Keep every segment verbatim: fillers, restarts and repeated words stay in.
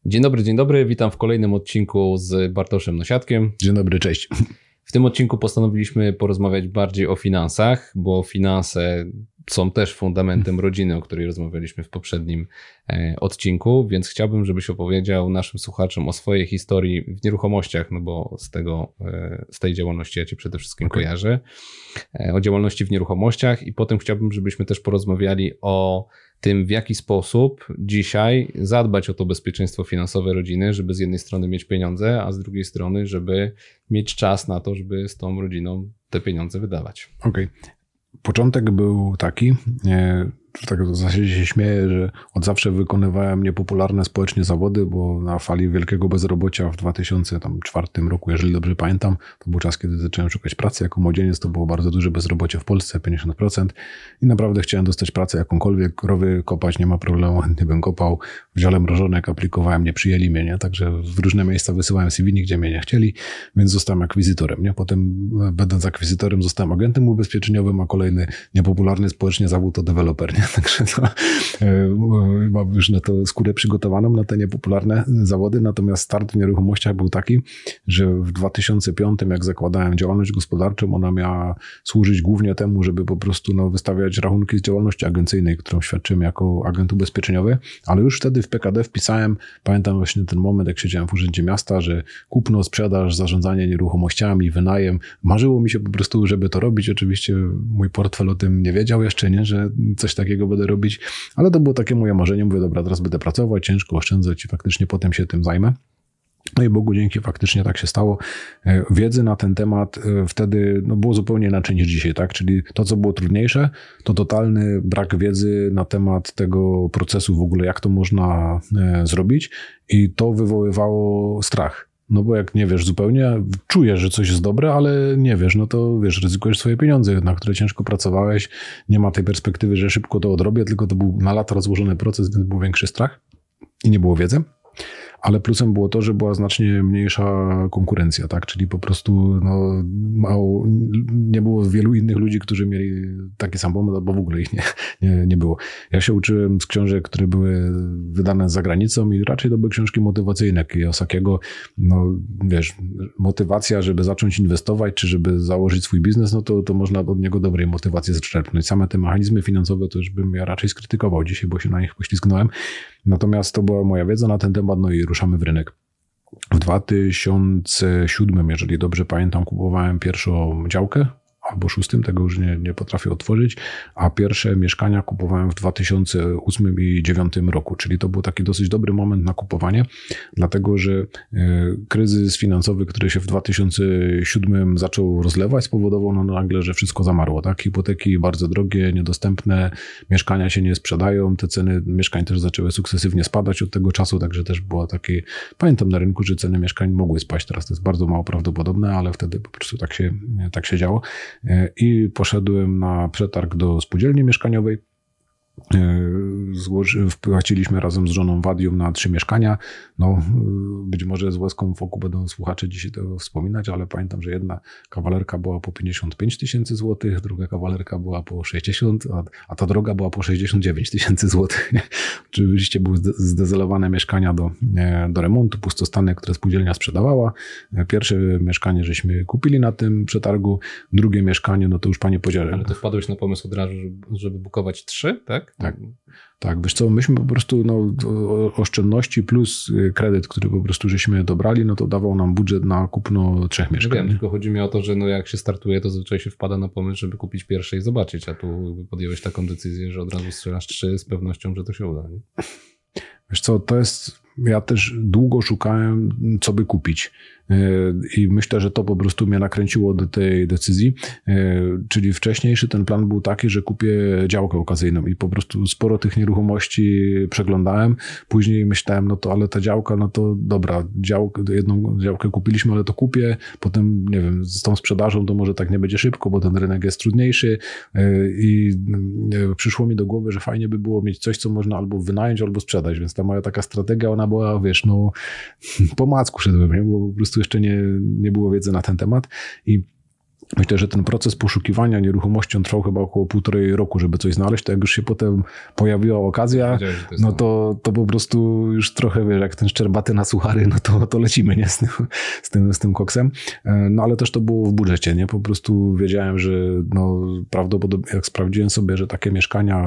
Dzień dobry, dzień dobry. Witam w kolejnym odcinku z Bartoszem Nosiadkiem. Dzień dobry, cześć. W tym odcinku postanowiliśmy porozmawiać bardziej o finansach, bo finanse są też fundamentem rodziny, o której rozmawialiśmy w poprzednim e, odcinku, więc chciałbym, żebyś opowiedział naszym słuchaczom o swojej historii w nieruchomościach, no bo z tego, e, z tej działalności ja cię przede wszystkim okay. kojarzę, e, o działalności w nieruchomościach i potem chciałbym, żebyśmy też porozmawiali o tym, w jaki sposób dzisiaj zadbać o to bezpieczeństwo finansowe rodziny, żeby z jednej strony mieć pieniądze, a z drugiej strony, żeby mieć czas na to, żeby z tą rodziną te pieniądze wydawać. Okej. Okay. Początek był taki, nie, tak w zasadzie się śmieję, że od zawsze wykonywałem niepopularne społecznie zawody, bo na fali wielkiego bezrobocia w dwa tysiące czwartym roku, jeżeli dobrze pamiętam, to był czas, kiedy zacząłem szukać pracy jako młodzieniec, to było bardzo duże bezrobocie w Polsce, pięćdziesiąt procent i naprawdę chciałem dostać pracę jakąkolwiek, rowy kopać, nie ma problemu, chętnie bym kopał, w dziale mrożonek aplikowałem, nie przyjęli mnie, nie? Także w różne miejsca wysyłałem C V, nigdzie mnie nie chcieli, więc zostałem akwizytorem, nie? Potem będąc akwizytorem zostałem agentem ubezpieczeniowym, a kolejny niepopularny społecznie zawód to deweloper, nie? Także to, mam już na to skórę przygotowaną, na te niepopularne zawody, natomiast start w nieruchomościach był taki, że w dwa tysiące piątym, jak zakładałem działalność gospodarczą, ona miała służyć głównie temu, żeby po prostu no, wystawiać rachunki z działalności agencyjnej, którą świadczyłem jako agent ubezpieczeniowy, ale już wtedy w P K D wpisałem, pamiętam właśnie ten moment, jak siedziałem w urzędzie miasta, że kupno, sprzedaż, zarządzanie nieruchomościami, wynajem, marzyło mi się po prostu, żeby to robić, oczywiście mój portfel o tym nie wiedział jeszcze, nie, że coś takiego będę robić, ale to było takie moje marzenie, mówię, dobra, teraz będę pracować, ciężko oszczędzać i faktycznie potem się tym zajmę. No i Bogu dzięki, faktycznie tak się stało. Wiedzy na ten temat wtedy no, było zupełnie inaczej niż dzisiaj, tak? Czyli to, co było trudniejsze, to totalny brak wiedzy na temat tego procesu w ogóle, jak to można zrobić i to wywoływało strach. No bo jak nie wiesz zupełnie, czujesz, że coś jest dobre, ale nie wiesz, no to wiesz, ryzykujesz swoje pieniądze, na które ciężko pracowałeś, nie ma tej perspektywy, że szybko to odrobię, tylko to był na lata rozłożony proces, więc był większy strach i nie było wiedzy. Ale plusem było to, że była znacznie mniejsza konkurencja, tak? Czyli po prostu no, mało, nie było wielu innych ludzi, którzy mieli taki sam pomysł, bo w ogóle ich nie, nie, nie było. Ja się uczyłem z książek, które były wydane za granicą i raczej to były książki motywacyjne Kiyosakiego. No wiesz, motywacja, żeby zacząć inwestować, czy żeby założyć swój biznes, no to, to można od niego dobrej motywacji zaczerpnąć. Same te mechanizmy finansowe to już bym ja raczej skrytykował dzisiaj, bo się na nich poślizgnąłem. Natomiast to była moja wiedza na ten temat, no i ruszamy w rynek. W dwa tysiące siódmym, jeżeli dobrze pamiętam, kupowałem pierwszą działkę, albo szóstym, tego już nie, nie potrafię otworzyć, a pierwsze mieszkania kupowałem w dwa tysiące ósmym i dwa tysiące dziewiątym roku, czyli to był taki dosyć dobry moment na kupowanie, dlatego że kryzys finansowy, który się w dwa tysiące siódmym zaczął rozlewać, spowodował no nagle, że wszystko zamarło, tak? Hipoteki bardzo drogie, niedostępne, mieszkania się nie sprzedają, te ceny mieszkań też zaczęły sukcesywnie spadać od tego czasu, także też było takie, pamiętam na rynku, że ceny mieszkań mogły spaść, teraz to jest bardzo mało prawdopodobne, ale wtedy po prostu tak się, tak się działo. I poszedłem na przetarg do spółdzielni mieszkaniowej. Złoży, wpłaciliśmy razem z żoną Wadium na trzy mieszkania. No, być może z łezką wokół będą słuchacze dzisiaj tego wspominać, ale pamiętam, że jedna kawalerka była po pięćdziesiąt pięć tysięcy złotych, druga kawalerka była po sześćdziesiąt, a, a ta droga była po sześćdziesiąt dziewięć tysięcy złotych. Oczywiście były zdezelowane mieszkania do, do remontu, pustostany, które spółdzielnia sprzedawała. Pierwsze mieszkanie żeśmy kupili na tym przetargu, drugie mieszkanie, no to już panie powiedziały. Ale to wpadłeś na pomysł od razu, żeby bukować trzy, tak? Tak, tak. Wiesz co, myśmy po prostu no, oszczędności plus kredyt, który po prostu żeśmy dobrali, no to dawał nam budżet na kupno trzech mieszkań. Wiem, tylko chodzi mi o to, że no jak się startuje, to zazwyczaj się wpada na pomysł, żeby kupić pierwsze i zobaczyć, a tu podjąłeś taką decyzję, że od razu strzelasz trzy z pewnością, że to się uda. Nie? Wiesz co, to jest... Ja też długo szukałem, co by kupić i myślę, że to po prostu mnie nakręciło do tej decyzji, czyli wcześniejszy ten plan był taki, że kupię działkę okazyjną i po prostu sporo tych nieruchomości przeglądałem, później myślałem, no to ale ta działka, no to dobra, działkę, jedną działkę kupiliśmy, ale to kupię, potem nie wiem, z tą sprzedażą to może tak nie będzie szybko, bo ten rynek jest trudniejszy i przyszło mi do głowy, że fajnie by było mieć coś, co można albo wynająć, albo sprzedać, więc ta moja taka strategia, ona była, wiesz, no po macku szedłem, nie? Bo po prostu jeszcze nie, nie było wiedzy na ten temat i Myślę, że ten proces poszukiwania nieruchomości on trwał chyba około półtorej roku, żeby coś znaleźć. To jak już się potem pojawiła okazja, no to, to po prostu już trochę, wiesz, jak ten szczerbaty na suchary, no to, to lecimy, nie? Z tym, z tym, z tym koksem. No ale też to było w budżecie, nie? Po prostu wiedziałem, że no prawdopodobnie, jak sprawdziłem sobie, że takie mieszkania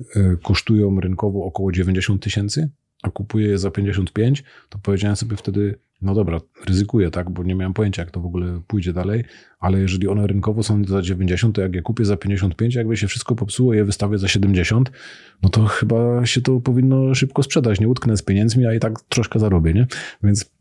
kosztują rynkowo około dziewięćdziesiąt tysięcy, a kupuję je za pięćdziesiąt pięć, to powiedziałem sobie wtedy, no dobra, ryzykuję, tak, bo nie miałem pojęcia, jak to w ogóle pójdzie dalej, ale jeżeli one rynkowo są za dziewięćdziesiąt, to jak je kupię za pięćdziesiąt pięć, jakby się wszystko popsuło, je wystawię za siedemdziesiąt, no to chyba się to powinno szybko sprzedać, nie utknę z pieniędzmi, a i tak troszkę zarobię, nie? Więc,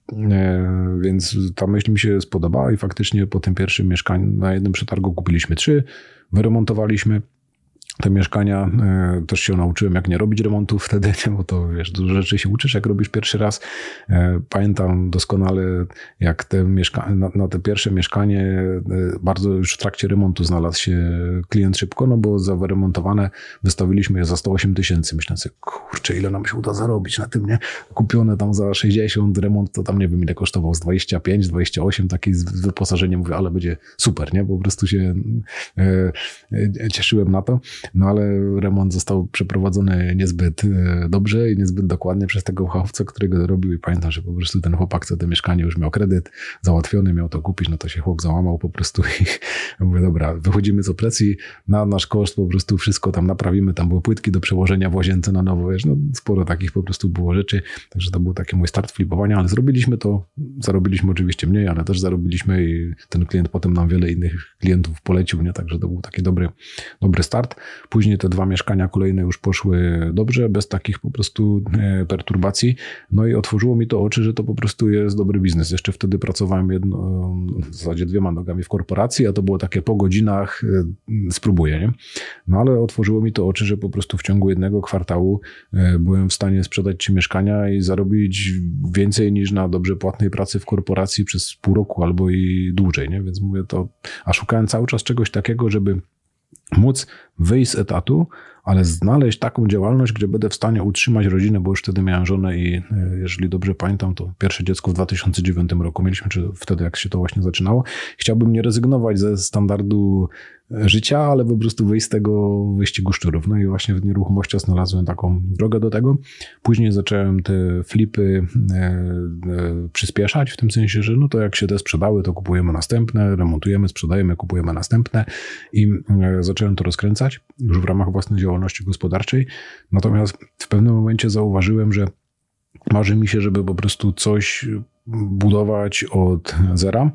e, więc ta myśl mi się spodobała i faktycznie po tym pierwszym mieszkaniu na jednym przetargu kupiliśmy trzy, wyremontowaliśmy te mieszkania. E, też się nauczyłem, jak nie robić remontów wtedy, nie? Bo to wiesz, dużo rzeczy się uczysz, jak robisz pierwszy raz. E, pamiętam doskonale, jak te mieszka- na, na te pierwsze mieszkanie e, bardzo już w trakcie remontu znalazł się klient szybko, no bo za wyremontowane wystawiliśmy je za sto osiem tysięcy. Myślę sobie, kurczę, ile nam się uda zarobić na tym, nie? Kupione tam za sześćdziesiąt, remont to tam nie wiem ile kosztował, z dwadzieścia pięć, dwadzieścia osiem, taki z wyposażeniem, mówię, ale będzie super, nie? Po prostu się e, e, cieszyłem na to. No ale remont został przeprowadzony niezbyt dobrze i niezbyt dokładnie przez tego fachowca, którego robił i pamiętam, że po prostu ten chłopak, co to mieszkanie już miał kredyt załatwiony, miał to kupić, no to się chłop załamał po prostu i mówię, dobra, wychodzimy z opresji, na nasz koszt po prostu wszystko tam naprawimy, tam były płytki do przełożenia w łazience na nowo, wiesz, no sporo takich po prostu było rzeczy, także to był taki mój start flipowania, ale zrobiliśmy to, zarobiliśmy oczywiście mniej, ale też zarobiliśmy i ten klient potem nam wiele innych klientów polecił, nie, także to był taki dobry, dobry start. Później te dwa mieszkania kolejne już poszły dobrze, bez takich po prostu perturbacji. No i otworzyło mi to oczy, że to po prostu jest dobry biznes. Jeszcze wtedy pracowałem jedno, w zasadzie dwiema nogami w korporacji, a to było takie po godzinach spróbuję, nie? No ale otworzyło mi to oczy, że po prostu w ciągu jednego kwartału byłem w stanie sprzedać trzy mieszkania i zarobić więcej niż na dobrze płatnej pracy w korporacji przez pół roku albo i dłużej, nie? Więc mówię to, a szukałem cały czas czegoś takiego, żeby móc wyjść z etatu, ale znaleźć taką działalność, gdzie będę w stanie utrzymać rodzinę, bo już wtedy miałem żonę i jeżeli dobrze pamiętam, to pierwsze dziecko w dwa tysiące dziewiątym roku mieliśmy, czy wtedy jak się to właśnie zaczynało. Chciałbym nie rezygnować ze standardu życia, ale po prostu wyjść z tego wyścigu szczurów. No i właśnie w nieruchomościach znalazłem taką drogę do tego. Później zacząłem te flipy e, e, przyspieszać, w tym sensie, że no to jak się te sprzedały, to kupujemy następne, remontujemy, sprzedajemy, kupujemy następne i e, zacząłem to rozkręcać już w ramach własnej działalności gospodarczej. Natomiast w pewnym momencie zauważyłem, że marzy mi się, żeby po prostu coś budować od zera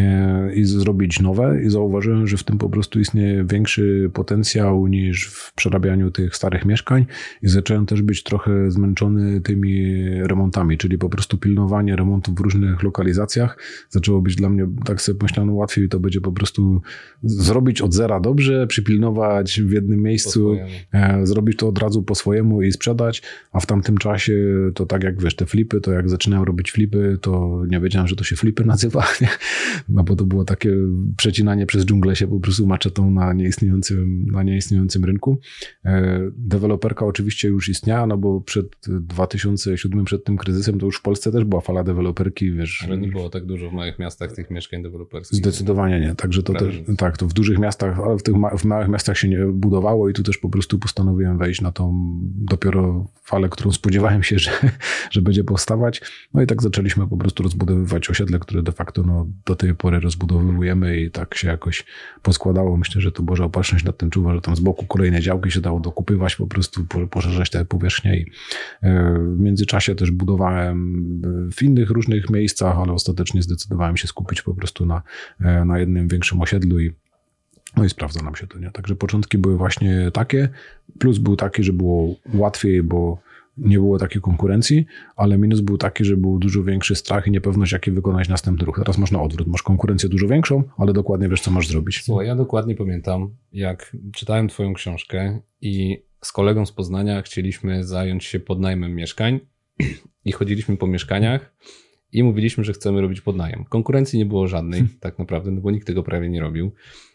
i zrobić nowe i zauważyłem, że w tym po prostu istnieje większy potencjał niż w przerabianiu tych starych mieszkań i zacząłem też być trochę zmęczony tymi remontami, czyli po prostu pilnowanie remontów w różnych lokalizacjach zaczęło być dla mnie, tak sobie myślałem, łatwiej to będzie po prostu zrobić od zera dobrze, przypilnować w jednym miejscu, zrobić to od razu po swojemu i sprzedać, a w tamtym czasie to tak jak wiesz, te flipy, to jak zaczynałem robić flipy, to nie wiedziałem, że to się flipy nazywa, nie? No bo to było takie przecinanie przez dżunglę się po prostu maczetą na nieistniejącym, na nieistniejącym rynku. Deweloperka oczywiście już istniała, no bo przed dwa tysiące siódmym, przed tym kryzysem, to już w Polsce też była fala deweloperki, wiesz. Ale nie było tak dużo w małych miastach tych mieszkań deweloperskich. Zdecydowanie nie. Także to też, tak, to w dużych miastach, ale w tych ma, w małych miastach się nie budowało i tu też po prostu postanowiłem wejść na tą dopiero falę, którą spodziewałem się, że, że będzie powstawać. No i tak zaczęliśmy po prostu rozbudowywać osiedle, które de facto no, do tej pory rozbudowujemy i tak się jakoś poskładało. Myślę, że to Boża Opatrzność nad tym czuwa, że tam z boku kolejne działki się dało dokupywać, po prostu poszerzać te powierzchnie i w międzyczasie też budowałem w innych różnych miejscach, ale ostatecznie zdecydowałem się skupić po prostu na, na jednym większym osiedlu i no i sprawdza nam się to, nie? Także początki były właśnie takie, plus był taki, że było łatwiej, bo nie było takiej konkurencji, ale minus był taki, że był dużo większy strach i niepewność, jaki wykonać następny ruch. Teraz masz na odwrót. Masz konkurencję dużo większą, ale dokładnie wiesz, co masz zrobić. Słuchaj, ja dokładnie pamiętam, jak czytałem twoją książkę i z kolegą z Poznania chcieliśmy zająć się podnajmem mieszkań i chodziliśmy po mieszkaniach i mówiliśmy, że chcemy robić podnajem. Konkurencji nie było żadnej tak naprawdę, no bo nikt tego prawie nie robił.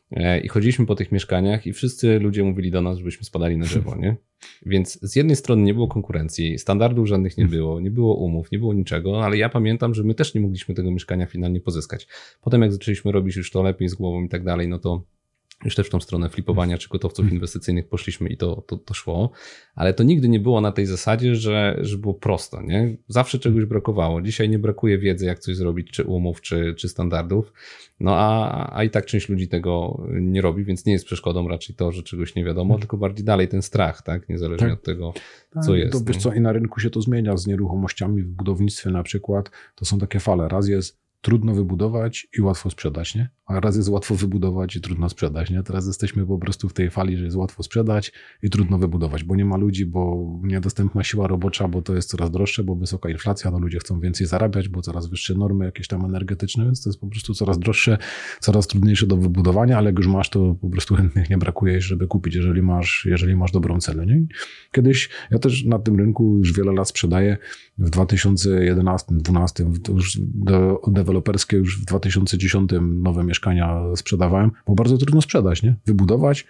I chodziliśmy po tych mieszkaniach i wszyscy ludzie mówili do nas, żebyśmy spadali na drzewo, nie? Więc z jednej strony nie było konkurencji, standardów żadnych nie było, nie było umów, nie było niczego, ale ja pamiętam, że my też nie mogliśmy tego mieszkania finalnie pozyskać. Potem jak zaczęliśmy robić już to lepiej z głową i tak dalej, no to już też w tą stronę flipowania czy gotowców inwestycyjnych poszliśmy i to, to, to szło, ale to nigdy nie było na tej zasadzie, że, że było prosto, nie? Zawsze czegoś brakowało. Dzisiaj nie brakuje wiedzy, jak coś zrobić, czy umów, czy, czy standardów, no a, a i tak część ludzi tego nie robi, więc nie jest przeszkodą raczej to, że czegoś nie wiadomo, hmm. tylko bardziej dalej ten strach, tak? Niezależnie tak. od tego, co tak, jest. To wiesz co, i na rynku się to zmienia z nieruchomościami w budownictwie na przykład, to są takie fale. Raz jest trudno wybudować i łatwo sprzedać, nie? A raz jest łatwo wybudować i trudno sprzedać, nie? Teraz jesteśmy po prostu w tej fali, że jest łatwo sprzedać i trudno wybudować, bo nie ma ludzi, bo niedostępna siła robocza, bo to jest coraz droższe, bo wysoka inflacja, no ludzie chcą więcej zarabiać, bo coraz wyższe normy jakieś tam energetyczne, więc to jest po prostu coraz droższe, coraz trudniejsze do wybudowania, ale jak już masz, to po prostu chętnych nie brakuje, żeby kupić, jeżeli masz, jeżeli masz dobrą cenę, nie? Kiedyś, ja też na tym rynku już wiele lat sprzedaję, w dwa tysiące jedenastym, dwunastym, to już do, deweloperskie już w dwa tysiące dziesiątym nowe mieszkania sprzedawałem, bo bardzo trudno sprzedać, nie? Wybudować,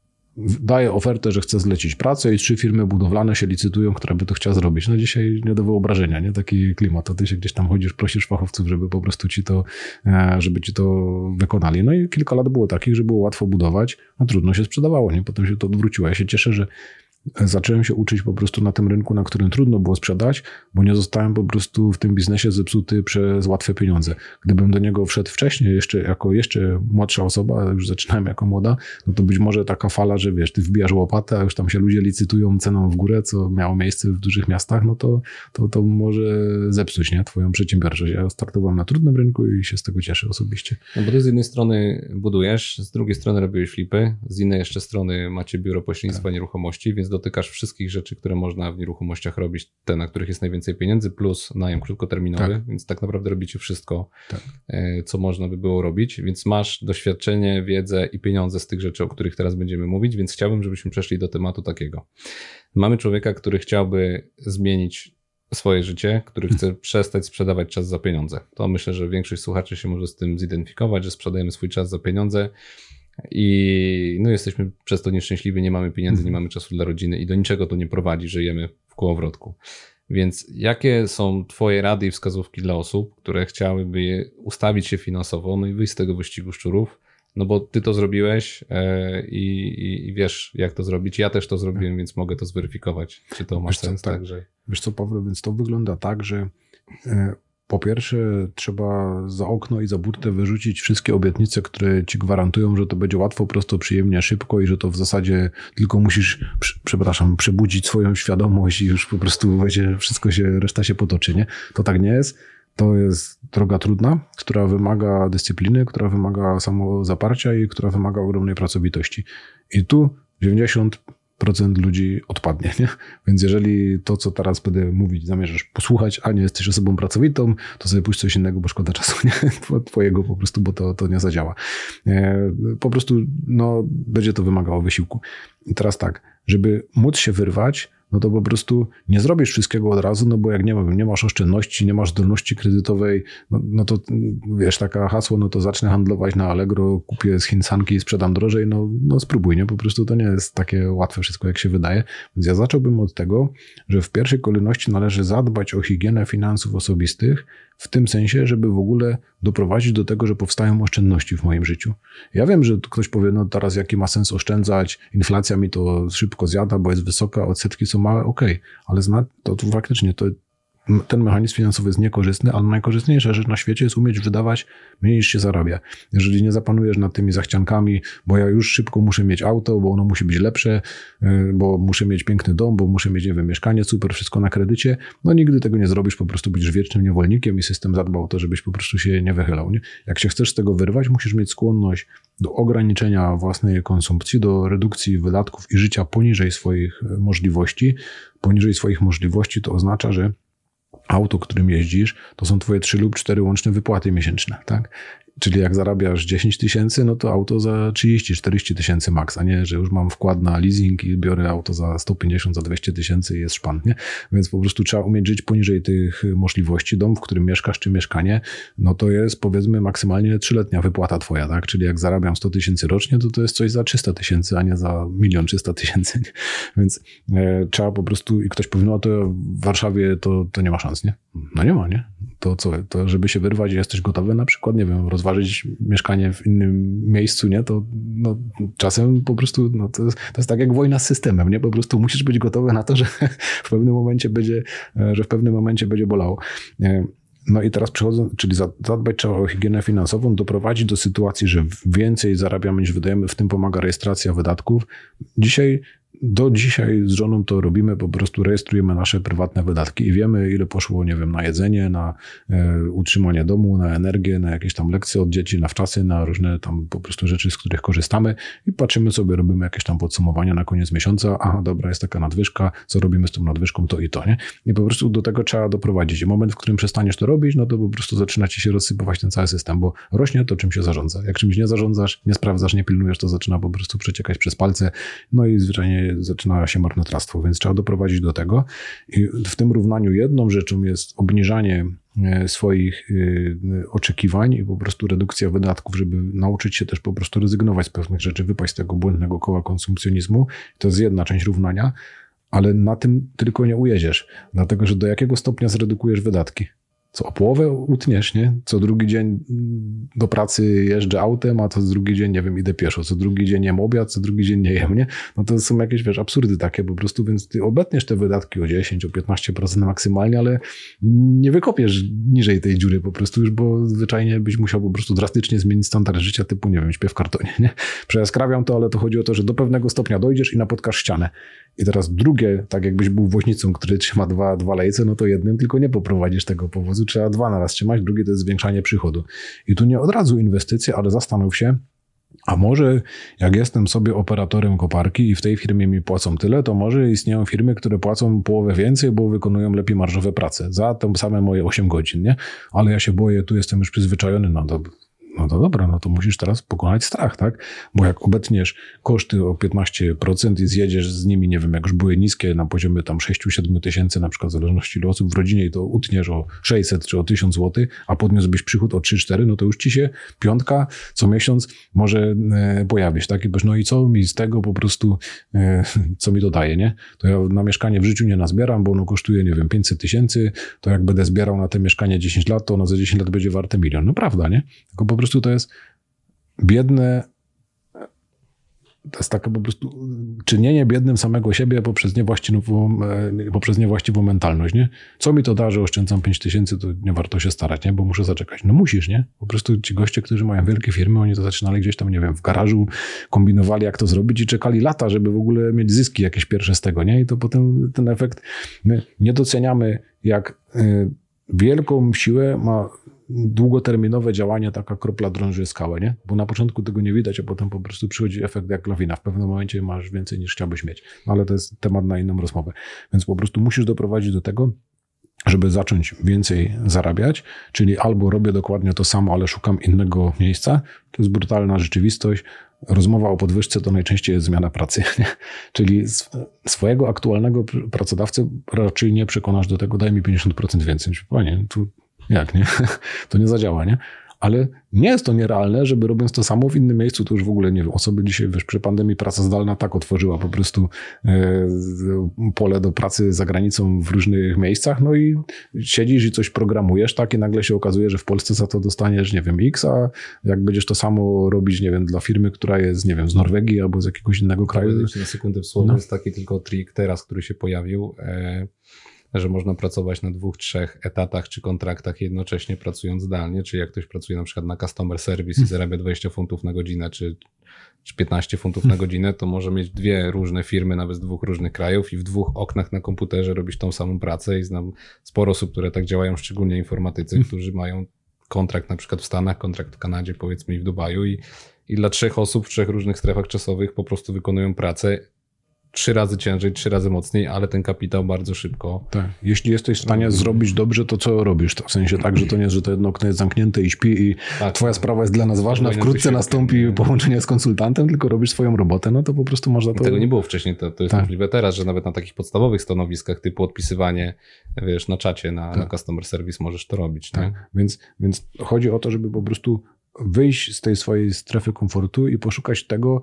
daję ofertę, że chcę zlecić pracę i trzy firmy budowlane się licytują, które by to chciała zrobić. No dzisiaj nie do wyobrażenia, nie? Taki klimat, to ty się gdzieś tam chodzisz, prosisz fachowców, żeby po prostu ci to, żeby ci to wykonali. No i kilka lat było takich, że było łatwo budować, a trudno się sprzedawało, nie? Potem się to odwróciło. Ja się cieszę, że zacząłem się uczyć po prostu na tym rynku, na którym trudno było sprzedać, bo nie zostałem po prostu w tym biznesie zepsuty przez łatwe pieniądze. Gdybym do niego wszedł wcześniej, jeszcze jako jeszcze młodsza osoba, już zaczynałem jako młoda, no to być może taka fala, że wiesz, ty wbijasz łopatę, a już tam się ludzie licytują ceną w górę, co miało miejsce w dużych miastach, no to, to, to może zepsuć, nie? Twoją przedsiębiorczość. Ja startowałem na trudnym rynku i się z tego cieszę osobiście. No bo ty z jednej strony budujesz, z drugiej strony robiłeś flipy, z innej jeszcze strony macie biuro pośrednictwa tak. nieruchomości, więc dotykasz wszystkich rzeczy, które można w nieruchomościach robić, te, na których jest najwięcej pieniędzy, plus najem krótkoterminowy, tak. więc tak naprawdę robicie wszystko, tak. co można by było robić, więc masz doświadczenie, wiedzę i pieniądze z tych rzeczy, o których teraz będziemy mówić, więc chciałbym, żebyśmy przeszli do tematu takiego. Mamy człowieka, który chciałby zmienić swoje życie, który chce hmm. przestać sprzedawać czas za pieniądze. To myślę, że większość słuchaczy się może z tym zidentyfikować, że sprzedajemy swój czas za pieniądze, i no jesteśmy przez to nieszczęśliwi, nie mamy pieniędzy, nie mamy czasu dla rodziny i do niczego to nie prowadzi, żyjemy w kołowrotku. Więc jakie są twoje rady i wskazówki dla osób, które chciałyby ustawić się finansowo, no i wyjść z tego wyścigu szczurów, no bo ty to zrobiłeś e, i, i wiesz, jak to zrobić. Ja też to zrobiłem, więc mogę to zweryfikować, czy to ma wiesz sens. Co, tak. Także... Wiesz co, Paweł, więc to wygląda tak, że e, po pierwsze trzeba za okno i za burtę wyrzucić wszystkie obietnice, które ci gwarantują, że to będzie łatwo, prosto, przyjemnie, szybko i że to w zasadzie tylko musisz, przepraszam, przebudzić swoją świadomość i już po prostu będzie wszystko się, reszta się potoczy, nie? To tak nie jest. To jest droga trudna, która wymaga dyscypliny, która wymaga samozaparcia i która wymaga ogromnej pracowitości. I tu dziewięćdziesiąt procent ludzi odpadnie, nie? Więc jeżeli to, co teraz będę mówić, zamierzasz posłuchać, a nie jesteś osobą pracowitą, to sobie pójść coś innego, bo szkoda czasu, nie? Twojego po prostu, bo to, to nie zadziała. Po prostu, no, będzie to wymagało wysiłku. I teraz tak, żeby móc się wyrwać, no to po prostu nie zrobisz wszystkiego od razu, no bo jak nie, nie masz oszczędności, nie masz zdolności kredytowej, no, no to wiesz, taka hasło, no to zacznę handlować na Allegro, kupię z Chinsanki i sprzedam drożej, no, no spróbuj, nie? Po prostu to nie jest takie łatwe wszystko, jak się wydaje. Więc ja zacząłbym od tego, że w pierwszej kolejności należy zadbać o higienę finansów osobistych, w tym sensie, żeby w ogóle doprowadzić do tego, że powstają oszczędności w moim życiu. Ja wiem, że ktoś powie, no teraz jaki ma sens oszczędzać, inflacja mi to szybko zjada, bo jest wysoka, odsetki są małe, okej, okay. ale zna, to, to faktycznie to, ten mechanizm finansowy jest niekorzystny, ale najkorzystniejsza rzecz na świecie jest umieć wydawać mniej niż się zarabia. Jeżeli nie zapanujesz nad tymi zachciankami, bo ja już szybko muszę mieć auto, bo ono musi być lepsze, bo muszę mieć piękny dom, bo muszę mieć, nie wiem, mieszkanie, super, wszystko na kredycie, no nigdy tego nie zrobisz, po prostu będziesz wiecznym niewolnikiem i system zadbał o to, żebyś po prostu się nie wychylał. Nie? Jak się chcesz z tego wyrwać, musisz mieć skłonność do ograniczenia własnej konsumpcji, do redukcji wydatków i życia poniżej swoich możliwości. Poniżej swoich możliwości to oznacza, że auto, którym jeździsz, to są twoje trzy lub cztery łączne wypłaty miesięczne, tak? Czyli jak zarabiasz dziesięć tysięcy, no to auto za trzydzieści czterdzieści tysięcy max, a nie, że już mam wkład na leasing i biorę auto za sto pięćdziesiąt, za dwieście tysięcy i jest szpan, nie? Więc po prostu trzeba umieć żyć poniżej tych możliwości. Dom, w którym mieszkasz, czy mieszkanie, no to jest powiedzmy maksymalnie trzyletnia wypłata twoja, tak? Czyli jak zarabiam sto tysięcy rocznie, to to jest coś za trzysta tysięcy, a nie za milion trzysta tysięcy. Więc e, trzeba po prostu, i ktoś powie, no to w Warszawie to, to nie ma szans, nie? No nie ma, nie? To co? To żeby się wyrwać, jesteś gotowy na przykład, nie wiem, rozważyć mieszkanie w innym miejscu, nie? To no, czasem po prostu, no to, jest, to jest tak jak wojna z systemem, nie? Po prostu musisz być gotowy na to, że w pewnym momencie będzie, że w pewnym momencie będzie bolało. No i teraz przechodzą, czyli zadbać trzeba o higienę finansową, doprowadzić do sytuacji, że więcej zarabiamy niż wydajemy, w tym pomaga rejestracja wydatków. Dzisiaj Do dzisiaj z żoną to robimy, po prostu rejestrujemy nasze prywatne wydatki i wiemy, ile poszło, nie wiem, na jedzenie, na e, utrzymanie domu, na energię, na jakieś tam lekcje od dzieci, na wczasy, na różne tam po prostu rzeczy, z których korzystamy i patrzymy sobie, robimy jakieś tam podsumowania na koniec miesiąca. Aha, dobra, jest taka nadwyżka, co robimy z tą nadwyżką, to i to, nie? I po prostu do tego trzeba doprowadzić. I moment, w którym przestaniesz to robić, no to po prostu zaczyna ci się rozsypywać ten cały system, bo rośnie to, czym się zarządza. Jak czymś nie zarządzasz, nie sprawdzasz, nie pilnujesz, to zaczyna po prostu przeciekać przez palce, no i zwyczajnie zaczyna się marnotrawstwo, więc trzeba doprowadzić do tego. I w tym równaniu jedną rzeczą jest obniżanie swoich oczekiwań i po prostu redukcja wydatków, żeby nauczyć się też po prostu rezygnować z pewnych rzeczy, wypaść z tego błędnego koła konsumpcjonizmu. To jest jedna część równania, ale na tym tylko nie ujedziesz, dlatego że do jakiego stopnia zredukujesz wydatki? Co, o połowę utniesz, nie? Co drugi dzień do pracy jeżdżę autem, a co drugi dzień, nie wiem, idę pieszo. Co drugi dzień jem obiad, co drugi dzień nie jem, nie? No to są jakieś, wiesz, absurdy takie po prostu, więc ty obetniesz te wydatki o dziesięć, o piętnaście procent maksymalnie, ale nie wykopiesz niżej tej dziury po prostu już, bo zwyczajnie byś musiał po prostu drastycznie zmienić standard życia typu, nie wiem, śpię w kartonie, nie? Przejaskrawiam to, ale to chodzi o to, że do pewnego stopnia dojdziesz i napotkasz ścianę. I teraz drugie, tak jakbyś był woźnicą, który trzyma dwa, dwa lejce, no to jednym tylko nie poprowadzisz tego powozu, trzeba dwa na raz trzymać, drugie to jest zwiększanie przychodu. I tu nie od razu inwestycje, ale zastanów się, a może jak jestem sobie operatorem koparki i w tej firmie mi płacą tyle, to może istnieją firmy, które płacą połowę więcej, bo wykonują lepiej marżowe prace za te same moje osiem godzin, nie? Ale ja się boję, tu jestem już przyzwyczajony, no to No to dobra, no to musisz teraz pokonać strach, tak? Bo jak obetniesz koszty o piętnaście procent i zjedziesz z nimi, nie wiem, jak już były niskie na poziomie tam sześć siedem tysięcy, na przykład w zależności ile osób w rodzinie i to utniesz o sześćset czy o tysiąc złotych, a podniósłbyś przychód o trzy cztery, no to już ci się piątka co miesiąc może e, pojawić, tak? I boś, no i co mi z tego po prostu, e, co mi dodaje, nie? To ja na mieszkanie w życiu nie nazbieram, bo ono kosztuje, nie wiem, pięćset tysięcy, to jak będę zbierał na te mieszkanie dziesięć lat, to ono za dziesięć lat będzie warte milion. No prawda, nie? Tylko po prostu to jest biedne, to jest takie po prostu czynienie biednym samego siebie poprzez niewłaściwą, poprzez niewłaściwą mentalność, nie? Co mi to da, że oszczędzam pięć tysięcy, to nie warto się starać, nie? Bo muszę zaczekać. No musisz, nie? Po prostu ci goście, którzy mają wielkie firmy, oni to zaczynali gdzieś tam, nie wiem, w garażu, kombinowali jak to zrobić i czekali lata, żeby w ogóle mieć zyski jakieś pierwsze z tego, nie? I to potem ten efekt, my nie doceniamy, jak y, wielką siłę ma długoterminowe działanie, taka kropla drąży skałę, nie? Bo na początku tego nie widać, a potem po prostu przychodzi efekt jak lawina. W pewnym momencie masz więcej niż chciałbyś mieć. No ale to jest temat na inną rozmowę. Więc po prostu musisz doprowadzić do tego, żeby zacząć więcej zarabiać, czyli albo robię dokładnie to samo, ale szukam innego miejsca. To jest brutalna rzeczywistość. Rozmowa o podwyżce to najczęściej jest zmiana pracy, nie? Czyli swojego aktualnego pracodawcę raczej nie przekonasz do tego, daj mi pięćdziesiąt procent więcej. Panie, tu jak, nie? To nie zadziała, nie? Ale nie jest to nierealne, żeby robiąc to samo w innym miejscu, to już w ogóle nie wiem, osoby dzisiaj, wiesz, przy pandemii praca zdalna tak otworzyła po prostu e, pole do pracy za granicą w różnych miejscach, no i siedzisz i coś programujesz, tak, i nagle się okazuje, że w Polsce za to dostaniesz, nie wiem, X, a jak będziesz to samo robić, nie wiem, dla firmy, która jest, nie wiem, z Norwegii albo z jakiegoś innego kraju. Na sekundę w słowo, no. Jest taki tylko trik teraz, który się pojawił, e... że można pracować na dwóch, trzech etatach czy kontraktach jednocześnie pracując zdalnie, czy jak ktoś pracuje na przykład na customer service i zarabia dwadzieścia funtów na godzinę, czy, czy piętnaście funtów na godzinę, to może mieć dwie różne firmy, nawet z dwóch różnych krajów i w dwóch oknach na komputerze robić tą samą pracę i znam sporo osób, które tak działają, szczególnie informatycy, którzy mają kontrakt na przykład w Stanach, kontrakt w Kanadzie, powiedzmy i w Dubaju i, i dla trzech osób w trzech różnych strefach czasowych po prostu wykonują pracę trzy razy ciężej, trzy razy mocniej, ale ten kapitał bardzo szybko. Tak. Jeśli jesteś w stanie hmm. zrobić dobrze, to co robisz? To w sensie tak, że to nie jest, że to jedno okno jest zamknięte i śpi i tak, twoja tak. sprawa jest dla nas ważna, wkrótce nastąpi połączenie z konsultantem, tylko robisz swoją robotę, no to po prostu można to... Tego nie było wcześniej, to, to jest tak. możliwe teraz, że nawet na takich podstawowych stanowiskach typu odpisywanie, wiesz, na czacie, na, tak. na customer service możesz to robić. Tak. Nie? Więc, więc chodzi o to, żeby po prostu wyjść z tej swojej strefy komfortu i poszukać tego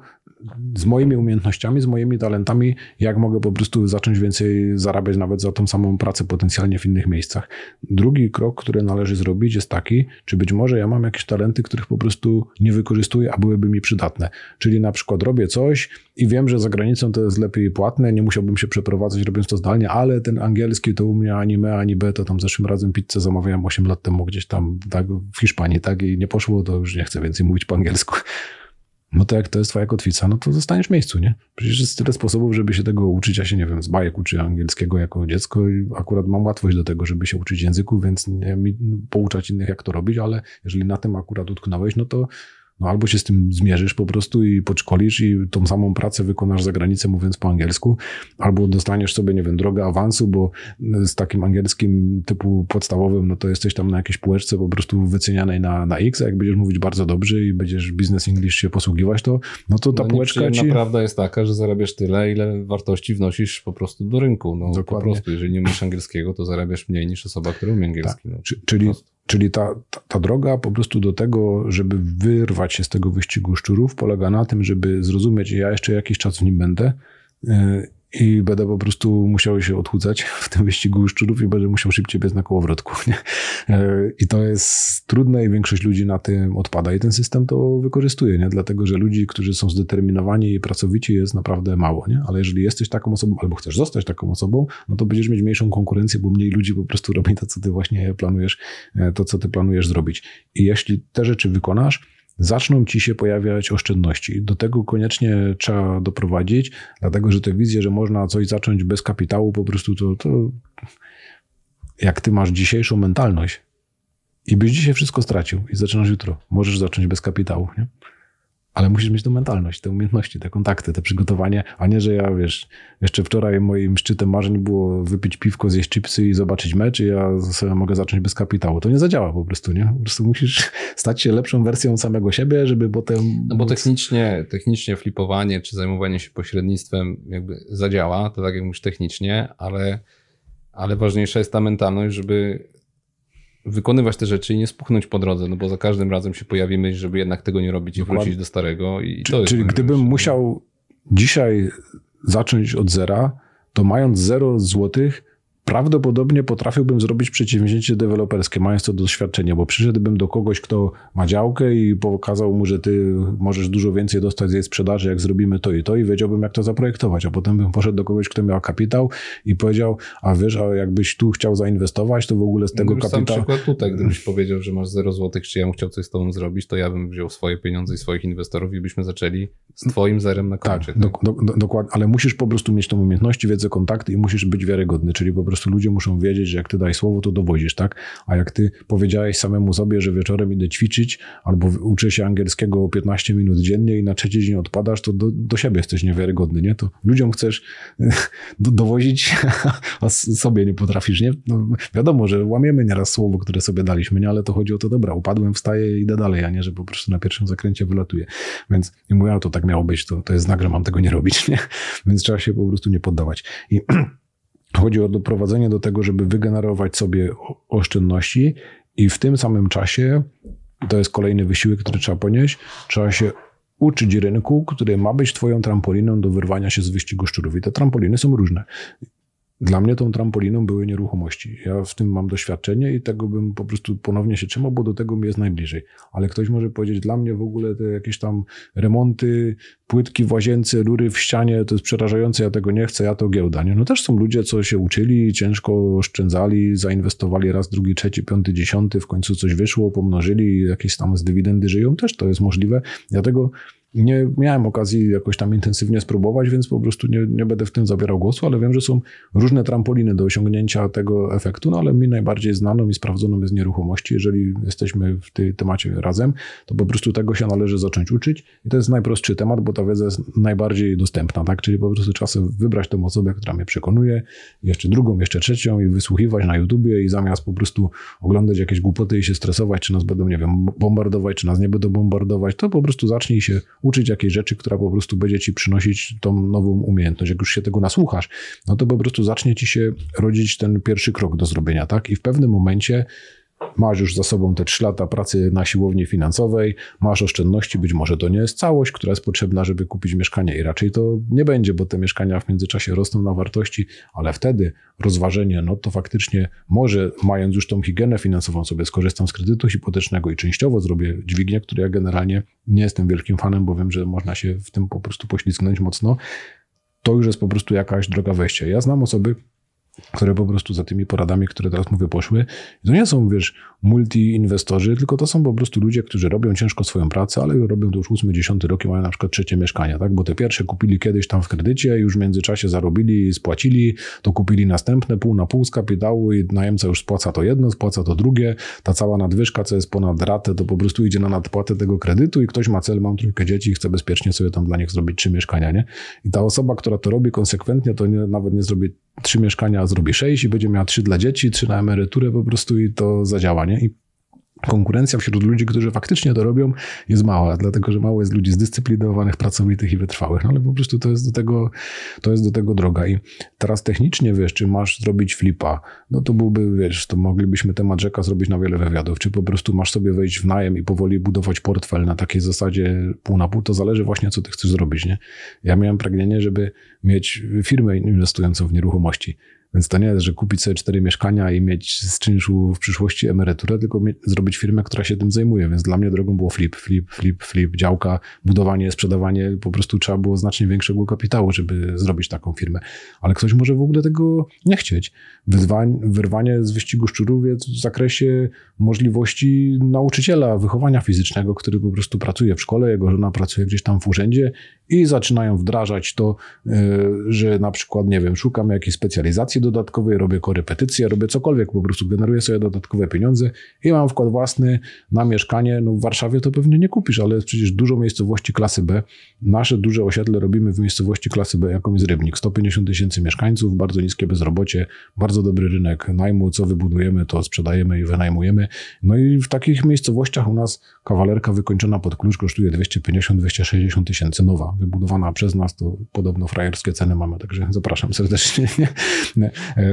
z moimi umiejętnościami, z moimi talentami, jak mogę po prostu zacząć więcej zarabiać nawet za tą samą pracę potencjalnie w innych miejscach. Drugi krok, który należy zrobić, jest taki, czy być może ja mam jakieś talenty, których po prostu nie wykorzystuję, a byłyby mi przydatne. Czyli na przykład robię coś i wiem, że za granicą to jest lepiej płatne, nie musiałbym się przeprowadzać robiąc to zdalnie, ale ten angielski to u mnie ani me, ani be, to tam zeszłym razem pizzę zamawiałem osiem lat temu gdzieś tam tak, w Hiszpanii, tak, i nie poszło, to już nie chcę więcej mówić po angielsku. No to jak to jest twoja kotwica, no to zostaniesz w miejscu, nie? Przecież jest tyle sposobów, żeby się tego uczyć. Ja się, nie wiem, z bajek uczy angielskiego jako dziecko i akurat mam łatwość do tego, żeby się uczyć języku, więc nie mi pouczać innych, jak to robić, ale jeżeli na tym akurat utknąłeś, no to no albo się z tym zmierzysz po prostu i podszkolisz i tą samą pracę wykonasz za granicę, mówiąc po angielsku, albo dostaniesz sobie, nie wiem, drogę awansu, bo z takim angielskim typu podstawowym, no to jesteś tam na jakiejś półeczce po prostu wycenianej na, na X, a jak będziesz mówić bardzo dobrze i będziesz business English się posługiwać, to no to ta no półeczka ci... Prawda jest taka, że zarabiasz tyle, ile wartości wnosisz po prostu do rynku. No Dokładnie. Po prostu, jeżeli nie umiesz angielskiego, to zarabiasz mniej niż osoba, która umie angielski. Tak. No, czyli Czyli ta, ta, ta droga po prostu do tego, żeby wyrwać się z tego wyścigu szczurów, polega na tym, żeby zrozumieć, ja jeszcze jakiś czas w nim będę yy, i będę po prostu musiał się odchudzać w tym wyścigu szczurów i będę musiał szybciej biec na kołowrotku. Nie? Yy, I to jest trudne i większość ludzi na tym odpada i ten system to wykorzystuje, nie? Dlatego, że ludzi, którzy są zdeterminowani i pracowici jest naprawdę mało, nie? Ale jeżeli jesteś taką osobą albo chcesz zostać taką osobą, no to będziesz mieć mniejszą konkurencję, bo mniej ludzi po prostu robi to, co ty właśnie planujesz, to, co ty planujesz zrobić. I jeśli te rzeczy wykonasz, zaczną ci się pojawiać oszczędności. Do tego koniecznie trzeba doprowadzić, dlatego że te wizje, że można coś zacząć bez kapitału, po prostu to, to jak ty masz dzisiejszą mentalność i byś dzisiaj wszystko stracił i zaczynasz jutro, możesz zacząć bez kapitału, nie? Ale musisz mieć tę mentalność, te umiejętności, te kontakty, te przygotowanie, a nie, że ja, wiesz, jeszcze wczoraj moim szczytem marzeń było wypić piwko, zjeść chipsy i zobaczyć mecz i ja sobie mogę zacząć bez kapitału. To nie zadziała po prostu, nie? Po prostu musisz stać się lepszą wersją samego siebie, żeby potem... No bo technicznie, technicznie flipowanie czy zajmowanie się pośrednictwem jakby zadziała, to tak jak mówisz technicznie, ale, ale ważniejsza jest ta mentalność, żeby wykonywać te rzeczy i nie spuchnąć po drodze, no bo za każdym razem się pojawi myśl, żeby jednak tego nie robić i Dokładnie. wrócić do starego. I Czy, to jest czyli gdybym rzeczy. musiał dzisiaj zacząć od zera, to mając zero złotych, prawdopodobnie potrafiłbym zrobić przedsięwzięcie deweloperskie, mając to doświadczenie, bo przyszedłbym do kogoś, kto ma działkę i pokazał mu, że ty możesz dużo więcej dostać z jej sprzedaży, jak zrobimy to i to i wiedziałbym, jak to zaprojektować, a potem bym poszedł do kogoś, kto miał kapitał i powiedział, a wiesz, a jakbyś tu chciał zainwestować, to w ogóle z tego kapitału... Sam przykład tutaj, gdybyś powiedział, że masz zero złotych, czy ja bym chciał coś z tobą zrobić, to ja bym wziął swoje pieniądze i swoich inwestorów i byśmy zaczęli z twoim zerem na koncie. Tak, tak? Do, do, dokładnie, ale musisz po prostu mieć tą umiejętność, wiedzę, kontakty i musisz być wiarygodny, czyli po prostu ludzie muszą wiedzieć, że jak ty daj słowo, to dowozisz, tak? A jak ty powiedziałeś samemu sobie, że wieczorem idę ćwiczyć albo uczę się angielskiego piętnaście minut dziennie i na trzeci dzień odpadasz, to do, do siebie jesteś niewiarygodny, nie? To ludziom chcesz do, dowozić, a sobie nie potrafisz, nie? No, wiadomo, że łamiemy nieraz słowo, które sobie daliśmy, nie? Ale to chodzi o to, dobra, upadłem, wstaję i idę dalej, a nie, że po prostu na pierwszym zakręcie wylatuję. Więc nie mówię, a to tak miało być, to, to jest znak, że mam tego nie robić, nie? Więc trzeba się po prostu nie poddawać. I chodzi o doprowadzenie do tego, żeby wygenerować sobie oszczędności i w tym samym czasie, to jest kolejny wysiłek, który trzeba ponieść, trzeba się uczyć rynku, który ma być twoją trampoliną do wyrwania się z wyścigu szczurów. I te trampoliny są różne. Dla mnie tą trampoliną były nieruchomości. Ja w tym mam doświadczenie i tego bym po prostu ponownie się trzymał, bo do tego mi jest najbliżej. Ale ktoś może powiedzieć, dla mnie w ogóle te jakieś tam remonty, płytki w łazience, rury w ścianie, to jest przerażające, ja tego nie chcę, ja to giełda. Nie? No też są ludzie, co się uczyli, ciężko oszczędzali, zainwestowali raz, drugi, trzeci, piąty, dziesiąty, w końcu coś wyszło, pomnożyli i jakieś tam z dywidendy żyją, też to jest możliwe. Dlatego nie miałem okazji jakoś tam intensywnie spróbować, więc po prostu nie, nie będę w tym zabierał głosu, ale wiem, że są różne trampoliny do osiągnięcia tego efektu, no ale mi najbardziej znaną i sprawdzoną jest nieruchomości. Jeżeli jesteśmy w tym temacie razem, to po prostu tego się należy zacząć uczyć i to jest najprostszy temat, bo ta wiedza jest najbardziej dostępna, tak? Czyli po prostu trzeba sobie wybrać tą osobę, która mnie przekonuje, jeszcze drugą, jeszcze trzecią i wysłuchiwać na YouTubie i zamiast po prostu oglądać jakieś głupoty i się stresować, czy nas będą, nie wiem, bombardować, czy nas nie będą bombardować, to po prostu zacznij się uczyć jakiejś rzeczy, która po prostu będzie ci przynosić tą nową umiejętność. Jak już się tego nasłuchasz, no to po prostu zacznie ci się rodzić ten pierwszy krok do zrobienia, tak? I w pewnym momencie masz już za sobą te trzy lata pracy na siłowni finansowej, masz oszczędności, być może to nie jest całość, która jest potrzebna, żeby kupić mieszkanie i raczej to nie będzie, bo te mieszkania w międzyczasie rosną na wartości, ale wtedy rozważenie, no to faktycznie może, mając już tą higienę finansową, sobie skorzystam z kredytu hipotecznego i częściowo zrobię dźwignię, której ja generalnie nie jestem wielkim fanem, bo wiem, że można się w tym po prostu poślizgnąć mocno, to już jest po prostu jakaś droga wejścia. Ja znam osoby, które po prostu za tymi poradami, które teraz mówię, poszły. To nie są, wiesz, multi-inwestorzy, tylko to są po prostu ludzie, którzy robią ciężko swoją pracę, ale robią to już ósmy, dziesiąty rok i mają na przykład trzecie mieszkanie, tak? Bo te pierwsze kupili kiedyś tam w kredycie, już w międzyczasie zarobili, spłacili, to kupili następne, pół na pół z kapitału i najemca już spłaca to jedno, spłaca to drugie. Ta cała nadwyżka, co jest ponad ratę, to po prostu idzie na nadpłatę tego kredytu i ktoś ma cel, mam trójkę dzieci i chce bezpiecznie sobie tam dla nich zrobić trzy mieszkania, nie? I ta osoba, która to robi konsekwentnie, to nie, nawet nie zrobi trzy mieszkania, a zrobi sześć i będzie miała trzy dla dzieci, trzy na emeryturę po prostu i to zadziała, nie? I konkurencja wśród ludzi, którzy faktycznie to robią, jest mała, dlatego że mało jest ludzi zdyscyplinowanych, pracowitych i wytrwałych, no ale po prostu to jest do tego, to jest do tego droga. I teraz technicznie, wiesz, czy masz zrobić flipa, no to byłby, wiesz, to moglibyśmy temat rzeka zrobić na wiele wywiadów, czy po prostu masz sobie wejść w najem i powoli budować portfel na takiej zasadzie pół na pół, to zależy właśnie, co ty chcesz zrobić, nie? Ja miałem pragnienie, żeby mieć firmę inwestującą w nieruchomości. Więc to nie jest, że kupić sobie cztery mieszkania i mieć z czynszu w przyszłości emeryturę, tylko mieć, zrobić firmę, która się tym zajmuje. Więc dla mnie drogą było flip, flip, flip, flip, działka, budowanie, sprzedawanie. Po prostu trzeba było znacznie większego kapitału, żeby zrobić taką firmę. Ale ktoś może w ogóle tego nie chcieć. Wyzwań, wyrwanie z wyścigu szczurów jest w zakresie możliwości nauczyciela wychowania fizycznego, który po prostu pracuje w szkole, jego żona pracuje gdzieś tam w urzędzie i zaczynają wdrażać to, że na przykład, nie wiem, szukam jakiejś specjalizacji dodatkowej, robię korepetycje, robię cokolwiek, po prostu generuję sobie dodatkowe pieniądze i mam wkład własny na mieszkanie. No w Warszawie to pewnie nie kupisz, ale jest przecież dużo miejscowości klasy B. Nasze duże osiedle robimy w miejscowości klasy B, jaką jest Rybnik. sto pięćdziesiąt tysięcy mieszkańców, bardzo niskie bezrobocie, bardzo dobry rynek najmu, co wybudujemy, to sprzedajemy i wynajmujemy. No i w takich miejscowościach u nas kawalerka wykończona pod klucz kosztuje dwieście pięćdziesiąt do dwustu sześćdziesięciu tysięcy, nowa, wybudowana przez nas, to podobno frajerskie ceny mamy, także zapraszam serdecznie. Nie?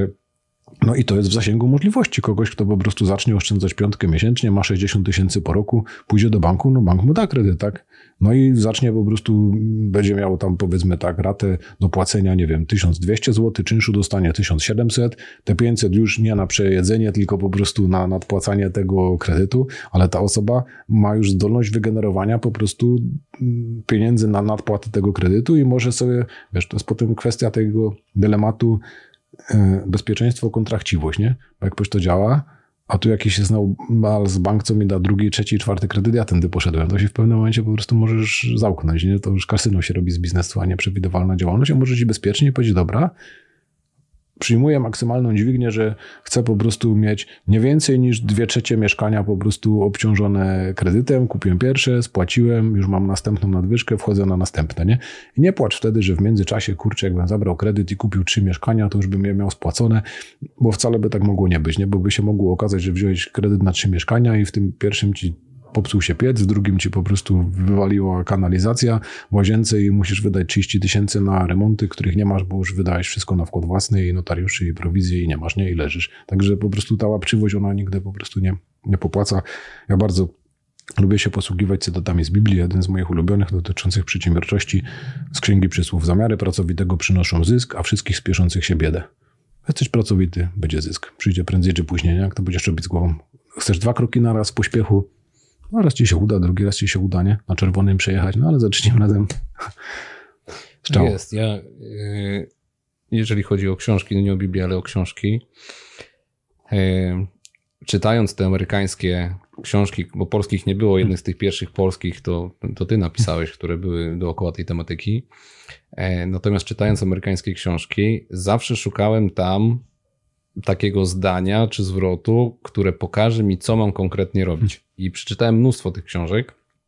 No i to jest w zasięgu możliwości kogoś, kto po prostu zacznie oszczędzać piątkę miesięcznie, ma sześćdziesiąt tysięcy po roku, pójdzie do banku, no bank mu da kredyt, tak? No i zacznie po prostu, będzie miało tam powiedzmy tak ratę do płacenia, nie wiem, tysiąc dwieście złotych, czynszu dostanie tysiąc siedemset, te pięćset już nie na przejedzenie, tylko po prostu na nadpłacanie tego kredytu, ale ta osoba ma już zdolność wygenerowania po prostu pieniędzy na nadpłatę tego kredytu i może sobie, wiesz, to jest potem kwestia tego dylematu bezpieczeństwo kontra chciwość, nie? Bo jak to działa, a tu jakiś się znał z bank, co mi da drugi, trzeci, czwarty kredyt, ja tędy poszedłem, to się w pewnym momencie po prostu możesz zamknąć, nie? To już kasyno się robi z biznesu, a nie przewidywalna działalność, a możesz ci bezpiecznie powiedzieć, dobra, przyjmuję maksymalną dźwignię, że chcę po prostu mieć nie więcej niż dwie trzecie mieszkania po prostu obciążone kredytem. Kupiłem pierwsze, spłaciłem, już mam następną nadwyżkę, wchodzę na następne, nie? I nie płacz wtedy, że w międzyczasie, kurczę, jakbym zabrał kredyt i kupił trzy mieszkania, to już bym je miał spłacone, bo wcale by tak mogło nie być, nie? Bo by się mogło okazać, że wziąłeś kredyt na trzy mieszkania i w tym pierwszym ci popsuł się piec, w drugim ci po prostu wywaliła kanalizacja w łazience i musisz wydać trzydzieści tysięcy na remonty, których nie masz, bo już wydałeś wszystko na wkład własny i notariuszy i prowizję i nie masz, nie? I leżysz. Także po prostu ta łapczywość, ona nigdy po prostu nie, nie popłaca. Ja bardzo lubię się posługiwać cytatami z Biblii. Jeden z moich ulubionych dotyczących przedsiębiorczości z Księgi Przysłów. Zamiary pracowitego przynoszą zysk, a wszystkich spieszących się biedę. Jesteś pracowity, będzie zysk. Przyjdzie prędzej czy później, nie? Jak to będziesz robić z głową. Chcesz dwa kroki na raz w pośpiechu, no raz ci się uda, drugi raz ci się uda, nie? Na czerwonym przejechać, no ale zacznijmy razem. Jest. Ja, jeżeli chodzi o książki, no nie o Biblię, ale o książki, czytając te amerykańskie książki, bo polskich nie było, jednych z tych pierwszych polskich to, to ty napisałeś, które były dookoła tej tematyki. Natomiast czytając amerykańskie książki, zawsze szukałem tam takiego zdania czy zwrotu, które pokaże mi, co mam konkretnie robić. I przeczytałem mnóstwo tych książek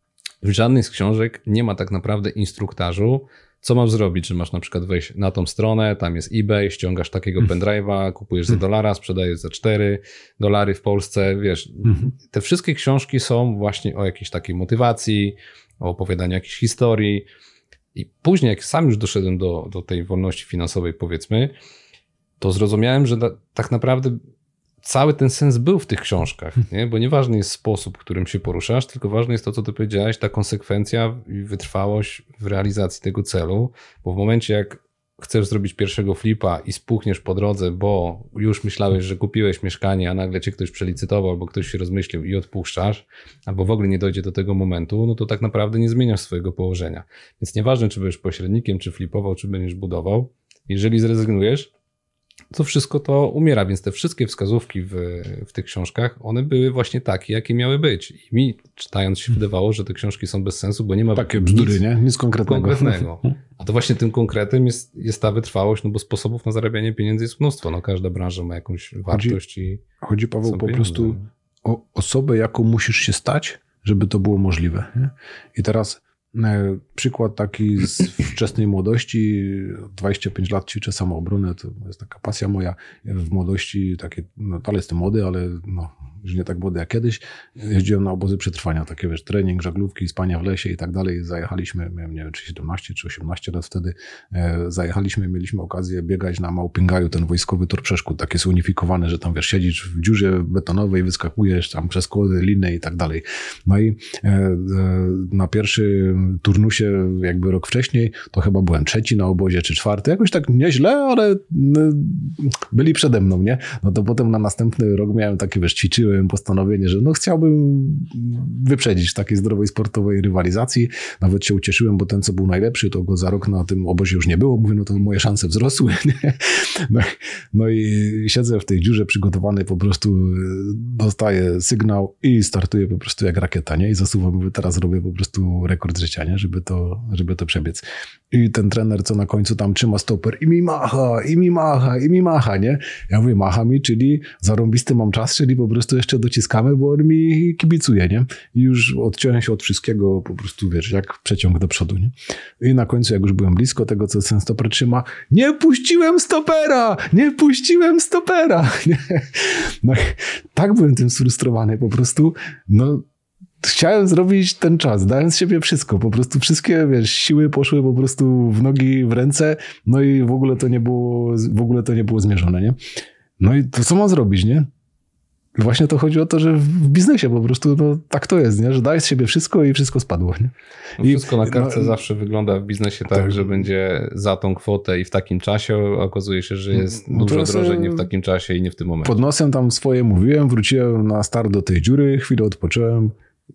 w żadnej z książek nie ma tak naprawdę instruktażu, co masz zrobić, że masz na przykład wejść na tą stronę, tam jest eBay, ściągasz takiego pendrive'a, kupujesz za dolara, sprzedajesz za cztery dolary w Polsce, wiesz. Te wszystkie książki są właśnie o jakiejś takiej motywacji, o opowiadaniu jakiejś historii. I później, jak sam już doszedłem do, do tej wolności finansowej, powiedzmy, to zrozumiałem, że da, tak naprawdę cały ten sens był w tych książkach, nie? Bo nieważny jest sposób, którym się poruszasz, tylko ważne jest to, co ty powiedziałeś, ta konsekwencja i wytrwałość w realizacji tego celu, bo w momencie, jak chcesz zrobić pierwszego flipa i spuchniesz po drodze, bo już myślałeś, że kupiłeś mieszkanie, a nagle cię ktoś przelicytował, albo ktoś się rozmyślił i odpuszczasz, albo w ogóle nie dojdzie do tego momentu, no to tak naprawdę nie zmieniasz swojego położenia. Więc nieważne, czy będziesz pośrednikiem, czy flipował, czy będziesz budował, jeżeli zrezygnujesz, to wszystko to umiera, więc te wszystkie wskazówki w, w tych książkach, one były właśnie takie, jakie miały być. I mi, czytając, się wydawało, że te książki są bez sensu, bo nie ma takie bzdury, nic, nie? Nic konkretnego. konkretnego. A to właśnie tym konkretem jest, jest ta wytrwałość, no bo sposobów na zarabianie pieniędzy jest mnóstwo. No każda branża ma jakąś wartość. Chodzi, i chodzi Paweł, po pieniądze. prostu o osobę, jaką musisz się stać, żeby to było możliwe. Nie? I teraz przykład taki z wczesnej młodości, dwadzieścia pięć lat ćwiczę samoobronę, to jest taka pasja moja. W młodości, takie, no dalej jestem młody, ale no, już nie tak młody jak kiedyś. Jeździłem na obozy przetrwania, takie wiesz, trening, żaglówki, spania w lesie i tak dalej. Zajechaliśmy, miałem nie wiem, czy siedemnaście, czy osiemnaście lat wtedy, e, zajechaliśmy, mieliśmy okazję biegać na Małpingaju, ten wojskowy tor przeszkód, takie zunifikowane, że tam wiesz, siedzisz w dziurze betonowej, wyskakujesz tam przez kłody, liny i tak dalej. No i e, e, na pierwszy turnusie jakby rok wcześniej, to chyba byłem trzeci na obozie, czy czwarty, jakoś tak nieźle, ale byli przede mną, nie? No to potem na następny rok miałem takie, wiesz, ćwiczyłem postanowienie, że no chciałbym wyprzedzić w takiej zdrowej sportowej rywalizacji. Nawet się ucieszyłem, bo ten, co był najlepszy, to go za rok na tym obozie już nie było. Mówię, no to moje szanse wzrosły, nie? No, no i siedzę w tej dziurze przygotowany, po prostu dostaję sygnał i startuję po prostu jak rakieta, nie? I zasuwam, mówię, teraz robię po prostu rekord życia, nie? Żeby to, żeby to przebiec. I ten trener, co na końcu tam trzyma stoper i mi macha, i mi macha, i mi macha, nie? Ja mówię, macha mi, czyli zarąbisty mam czas, czyli po prostu jeszcze dociskamy, bo on mi kibicuje, nie? I już odciąłem się od wszystkiego, po prostu, wiesz, jak przeciąg do przodu, nie? I na końcu, jak już byłem blisko tego, co ten stoper trzyma, nie puściłem stopera! Nie puściłem stopera! Nie? No, tak byłem tym sfrustrowany, po prostu, no, chciałem zrobić ten czas, dając siebie wszystko, po prostu wszystkie, wiesz, siły poszły po prostu w nogi, w ręce, no i w ogóle to nie było, w ogóle to nie było zmierzone, nie? No i to co mam zrobić, nie? Właśnie to chodzi o to, że w biznesie po prostu no, tak to jest, nie? Że dajesz z siebie wszystko i wszystko spadło, nie? No wszystko na kartce no, zawsze wygląda w biznesie tak, tak, że będzie za tą kwotę i w takim czasie, a okazuje się, że jest no dużo drożej nie w takim czasie i nie w tym momencie. Pod nosem tam swoje mówiłem, wróciłem na start do tej dziury, chwilę odpocząłem,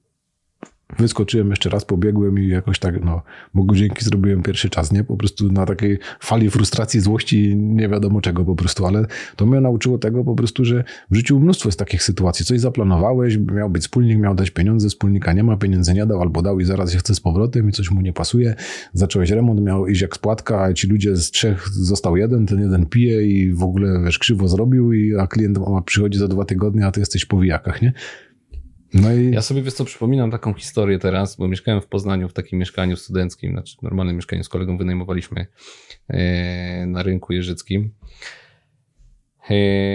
wyskoczyłem jeszcze raz, pobiegłem i jakoś tak, no, Bogu dzięki zrobiłem pierwszy czas, nie? Po prostu na takiej fali frustracji, złości, nie wiadomo czego po prostu, ale to mnie nauczyło tego po prostu, że w życiu mnóstwo jest takich sytuacji. Coś zaplanowałeś, miał być wspólnik, miał dać pieniądze, wspólnika nie ma, pieniędzy nie dał, albo dał i zaraz się chce z powrotem i coś mu nie pasuje. Zacząłeś remont, miał iść jak spłatka, a ci ludzie z trzech został jeden, ten jeden pije i w ogóle, wiesz, krzywo zrobił, i, a klient przychodzi za dwa tygodnie, a ty jesteś po wijakach, nie? No i... Ja sobie, wiesz co, przypominam taką historię teraz, bo mieszkałem w Poznaniu w takim mieszkaniu studenckim, znaczy normalnym mieszkaniu z kolegą wynajmowaliśmy e, na rynku jeżyckim, e,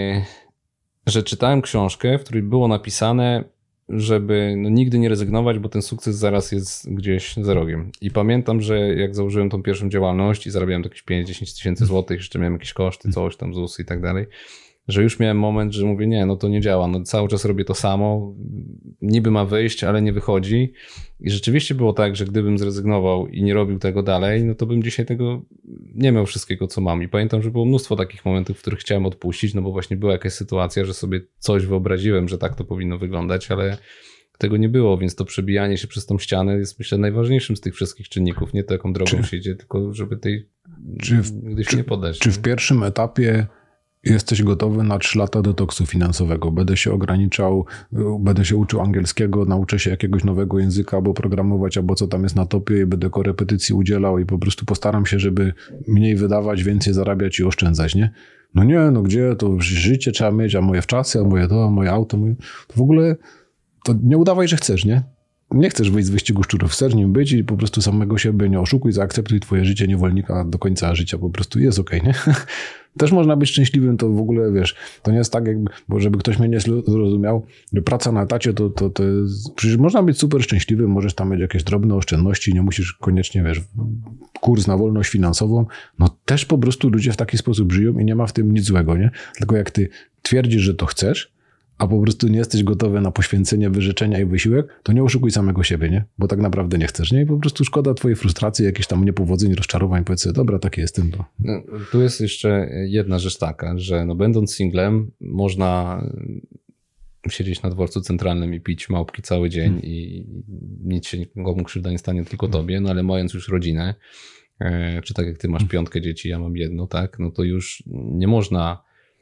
że czytałem książkę, w której było napisane, żeby no, nigdy nie rezygnować, bo ten sukces zaraz jest gdzieś za rogiem. I pamiętam, że jak założyłem tą pierwszą działalność i zarabiałem jakieś pięć dziesięć tysięcy złotych, jeszcze miałem jakieś koszty, coś tam, ZUS i tak dalej, że już miałem moment, że mówię, nie, no to nie działa, no cały czas robię to samo, niby ma wyjść, ale nie wychodzi. I rzeczywiście było tak, że gdybym zrezygnował i nie robił tego dalej, no to bym dzisiaj tego nie miał wszystkiego, co mam. I pamiętam, że było mnóstwo takich momentów, w których chciałem odpuścić, no bo właśnie była jakaś sytuacja, że sobie coś wyobraziłem, że tak to powinno wyglądać, ale tego nie było, więc to przebijanie się przez tą ścianę jest, myślę, najważniejszym z tych wszystkich czynników. Nie to, jaką drogą czy, się idzie, tylko żeby tej czy w, gdzieś czy, nie podać. Czy w pierwszym etapie jesteś gotowy na trzy lata detoksu finansowego? Będę się ograniczał, będę się uczył angielskiego, nauczę się jakiegoś nowego języka, albo programować, albo co tam jest na topie i będę korepetycji udzielał i po prostu postaram się, żeby mniej wydawać, więcej zarabiać i oszczędzać, nie? No nie, no gdzie? To życie trzeba mieć, a moje wczasy, a moje to, a moje auto, moje... to w ogóle to nie udawaj, że chcesz, nie? nie chcesz wyjść z wyścigu szczurów, chcesz nim być i po prostu samego siebie nie oszukuj, zaakceptuj twoje życie niewolnika do końca życia, po prostu jest okej, okay, nie? Też można być szczęśliwym, to w ogóle, wiesz, to nie jest tak, jakby, bo żeby ktoś mnie nie zrozumiał, że praca na etacie to, to, to jest, przecież można być super szczęśliwym, możesz tam mieć jakieś drobne oszczędności, nie musisz koniecznie, wiesz, kurs na wolność finansową, no też po prostu ludzie w taki sposób żyją i nie ma w tym nic złego, nie? Tylko jak ty twierdzisz, że to chcesz, a po prostu nie jesteś gotowy na poświęcenie, wyrzeczenia i wysiłek, to nie oszukuj samego siebie, nie? Bo tak naprawdę nie chcesz, nie? I po prostu szkoda twojej frustracji, jakichś tam niepowodzeń, rozczarowań, powiedz sobie, dobra, taki jestem. To. No, tu jest jeszcze jedna rzecz taka, że no będąc singlem można siedzieć na dworcu centralnym i pić małpki cały dzień hmm. i nic się nikomu krzywda nie stanie, tylko tobie, no ale mając już rodzinę, czy tak jak ty masz piątkę dzieci, ja mam jedno, tak? No to już nie można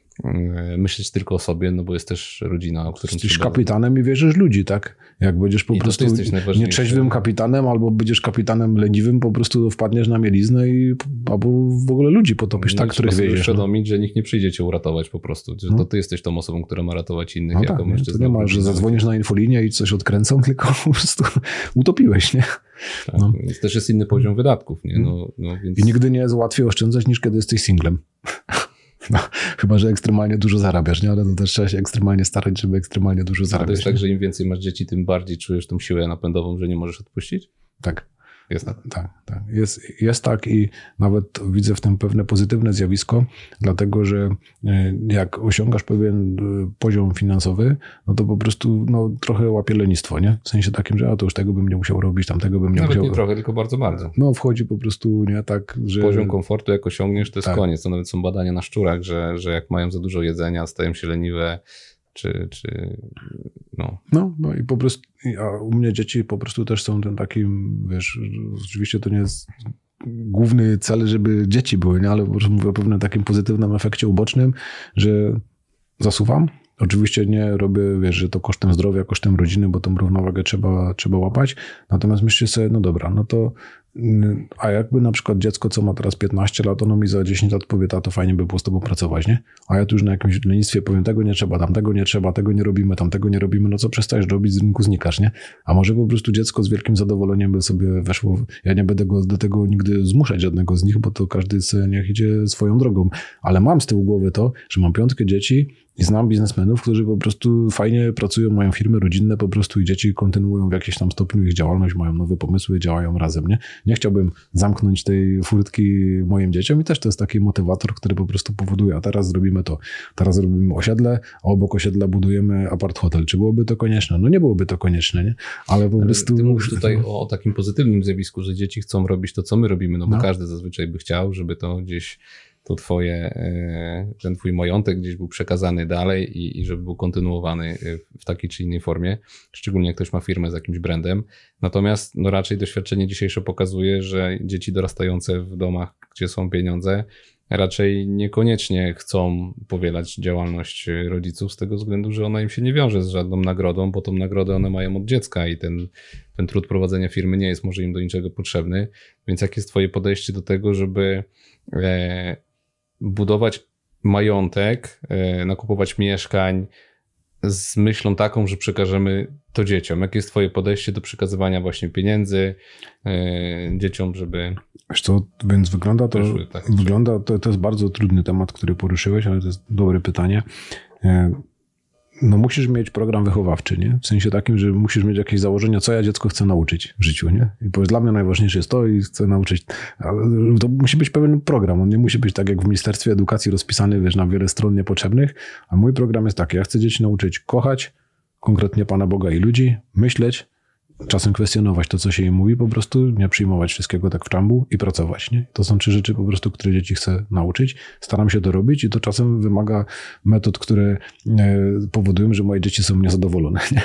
myśleć tylko o sobie, no bo jest też rodzina, o którym jesteś trzeba... kapitanem i wierzysz ludzi, tak? Jak będziesz po I prostu nietrzeźwym kapitanem albo będziesz kapitanem leniwym, po prostu wpadniesz na mieliznę i albo w ogóle ludzi potopisz, no tak, których wieziesz. Trzeba uświadomić, no. że nikt nie przyjdzie cię uratować po prostu, że no. to ty jesteś tą osobą, która ma ratować innych. No jako tak, mężczyzna. To nie ma, że zadzwonisz na infolinię i coś odkręcą, tylko po prostu utopiłeś, nie? Tak, no. Więc też jest inny poziom wydatków, nie? No, no, więc... I nigdy nie jest łatwiej oszczędzać niż kiedy jesteś singlem. No, chyba, że ekstremalnie dużo zarabiasz, nie? Ale to też trzeba się ekstremalnie starać, żeby ekstremalnie dużo zarabiać. A to jest tak, nie? że im więcej masz dzieci, tym bardziej czujesz tą siłę napędową, że nie możesz odpuścić? Tak. Jest tak. Tak, tak. Jest, jest tak i nawet widzę w tym pewne pozytywne zjawisko, dlatego że jak osiągasz pewien poziom finansowy, no to po prostu no, trochę łapie lenistwo, nie? W sensie takim, że a to już tego bym nie musiał robić, tamtego bym nie Nawet musiał... nie trochę, tylko bardzo, bardzo. No wchodzi po prostu, nie? Tak, że... Poziom komfortu jak osiągniesz, to jest tak. koniec. To nawet są badania na szczurach, że, że jak mają za dużo jedzenia, stają się leniwe, czy, czy no. No, no i po prostu, a u mnie dzieci po prostu też są tym takim, wiesz, oczywiście to nie jest główny cel, żeby dzieci były, nie? Ale po prostu mówię o pewnym takim pozytywnym efekcie ubocznym, że zasuwam. Oczywiście nie robię, wiesz, że to kosztem zdrowia, kosztem rodziny, bo tą równowagę trzeba, trzeba łapać. Natomiast myślę sobie, no dobra, no to a jakby na przykład dziecko, co ma teraz piętnaście lat, ono mi za dziesięć lat powie, to fajnie by było z tobą pracować, nie? A ja tu już na jakimś lenistwie powiem, tego nie trzeba, tamtego nie trzeba, tego nie robimy, tamtego nie robimy, no co przestajesz robić, z rynku znikasz, nie? A może po prostu dziecko z wielkim zadowoleniem by sobie weszło, ja nie będę go do tego nigdy zmuszać żadnego z nich, bo to każdy sobie niech idzie swoją drogą, ale mam z tyłu głowy to, że mam piątkę dzieci i znam biznesmenów, którzy po prostu fajnie pracują, mają firmy rodzinne po prostu i dzieci kontynuują w jakimś tam stopniu ich działalność, mają nowe pomysły, działają razem, nie? Nie chciałbym zamknąć tej furtki moim dzieciom i też to jest taki motywator, który po prostu powoduje, a teraz zrobimy to, teraz robimy osiedle, a obok osiedla budujemy apart hotel. Czy byłoby to konieczne? No nie byłoby to konieczne, nie? Ale po prostu... Ty mówisz tutaj o, o takim pozytywnym zjawisku, że dzieci chcą robić to, co my robimy, no bo no. każdy zazwyczaj by chciał, żeby to gdzieś to twoje, ten twój majątek gdzieś był przekazany dalej i, i żeby był kontynuowany w takiej czy innej formie, szczególnie jak ktoś ma firmę z jakimś brandem. Natomiast no raczej doświadczenie dzisiejsze pokazuje, że dzieci dorastające w domach, gdzie są pieniądze, raczej niekoniecznie chcą powielać działalność rodziców z tego względu, że ona im się nie wiąże z żadną nagrodą, bo tą nagrodę one mają od dziecka i ten, ten trud prowadzenia firmy nie jest może im do niczego potrzebny. Więc jakie jest twoje podejście do tego, żeby e, budować majątek, e, nakupować mieszkań z myślą taką, że przekażemy to dzieciom? Jakie jest twoje podejście do przekazywania właśnie pieniędzy e, dzieciom, żeby... Wiesz co, więc wygląda to, wyszły, tak, wygląda to, to jest bardzo trudny temat, który poruszyłeś, ale to jest dobre pytanie. E, no musisz mieć program wychowawczy, nie? W sensie takim, że musisz mieć jakieś założenia, co ja dziecko chcę nauczyć w życiu, nie? I powiedz, dla mnie najważniejsze jest to i chcę nauczyć. To musi być pewien program, on nie musi być tak jak w Ministerstwie Edukacji rozpisany, wiesz, na wiele stron niepotrzebnych, a mój program jest taki, ja chcę dzieci nauczyć kochać, konkretnie Pana Boga i ludzi, myśleć, czasem kwestionować to, co się im mówi, po prostu nie przyjmować wszystkiego tak w czambu i pracować, nie? To są trzy rzeczy po prostu, które dzieci chcę nauczyć. Staram się to robić i to czasem wymaga metod, które powodują, że moje dzieci są niezadowolone, nie?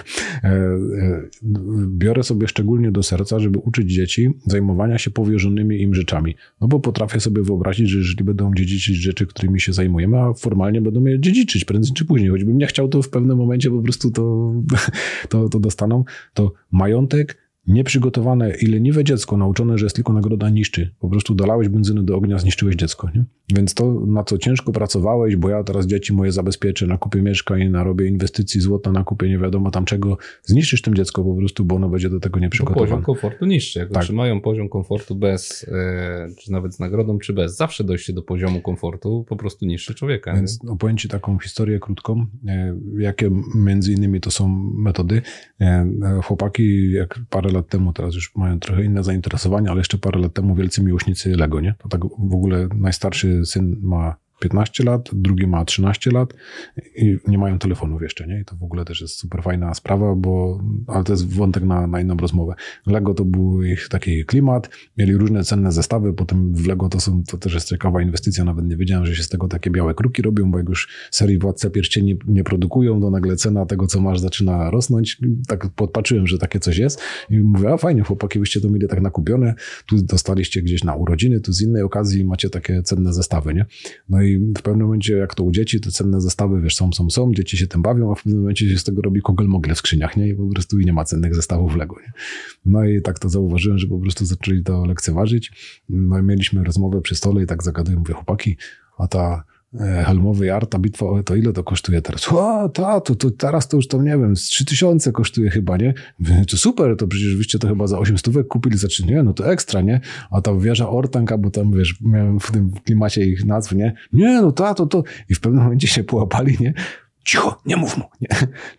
Biorę sobie szczególnie do serca, żeby uczyć dzieci zajmowania się powierzonymi im rzeczami. No bo potrafię sobie wyobrazić, że jeżeli będą dziedziczyć rzeczy, którymi się zajmujemy, a formalnie będą je dziedziczyć prędzej czy później, choćbym nie chciał, to w pewnym momencie po prostu to, to, to dostaną, to mają Majątek nieprzygotowane i leniwe dziecko nauczone, że jest tylko nagroda niszczy. Po prostu dolałeś benzyny do ognia, zniszczyłeś dziecko. Nie? Więc to, na co ciężko pracowałeś, bo ja teraz dzieci moje zabezpieczę, nakupię mieszkań, narobię inwestycji, złota, nakupię nie wiadomo tam czego, zniszczysz tym dziecko po prostu, bo ono będzie do tego nieprzygotowane. Poziom komfortu niższy. Jak tak. utrzymają poziom komfortu bez, e, czy nawet z nagrodą, czy bez, zawsze dojście do poziomu komfortu po prostu niższy człowieka. Więc no, opowiem Ci taką historię krótką, e, jakie między innymi to są metody. E, chłopaki, jak parę lat temu, teraz już mają trochę inne zainteresowania, ale jeszcze parę lat temu wielcy miłośnicy Lego, nie? To tak w ogóle najstarszy syn ma piętnaście lat, drugi ma trzynaście lat i nie mają telefonów jeszcze, nie? I to w ogóle też jest super fajna sprawa, bo, ale to jest wątek na, na inną rozmowę. Lego to był ich taki klimat, mieli różne cenne zestawy, potem w Lego to są, to też jest ciekawa inwestycja, nawet nie wiedziałem, że się z tego takie białe kruki robią, bo jak już serii Władca Pierścieni nie produkują, to nagle cena tego, co masz, zaczyna rosnąć. Tak podpatrzyłem, że takie coś jest i mówię, a fajnie, chłopaki, byście to mieli tak nakupione, tu dostaliście gdzieś na urodziny, tu z innej okazji macie takie cenne zestawy, nie? No i I w pewnym momencie, jak to u dzieci, te cenne zestawy, wiesz, są, są, są, dzieci się tym bawią, a w pewnym momencie się z tego robi kogel-mogel w skrzyniach, nie? I po prostu i nie ma cennych zestawów Lego, nie? No i tak to zauważyłem, że po prostu zaczęli to lekceważyć. No i mieliśmy rozmowę przy stole i tak zagaduję, mówię, chłopaki, a ta Helmowy Jar, ta bitwa, to ile to kosztuje teraz? O, ta, to, to teraz to już tam, nie wiem, z trzy tysiące kosztuje chyba, nie? To super, to przecież wyście to chyba za osiem stówek kupili, za trzy, nie? No to ekstra, nie? A ta wieża Ortanka, bo tam, wiesz, miałem w tym klimacie ich nazw, nie? Nie, no ta, to, to. I w pewnym momencie się połapali, nie? Cicho, nie mów mu, nie?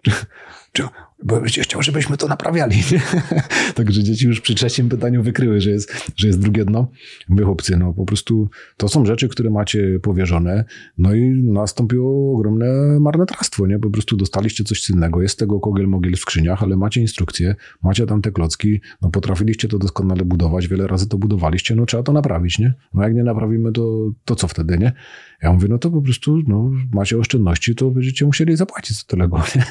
Bo byście chciał, żebyśmy to naprawiali. Nie? Także dzieci już przy trzecim pytaniu wykryły, że jest, że jest drugie dno. Mówię, chłopcy, no po prostu to są rzeczy, które macie powierzone, no i nastąpiło ogromne marnotrawstwo, nie? Po prostu dostaliście coś cennego, jest tego kogel-mogiel w skrzyniach, ale macie instrukcje, macie tam te klocki, no potrafiliście to doskonale budować, wiele razy to budowaliście, no trzeba to naprawić, nie? No jak nie naprawimy, to, to co wtedy, nie? Ja mówię, no to po prostu, no macie oszczędności, to będziecie musieli zapłacić za tyle, nie?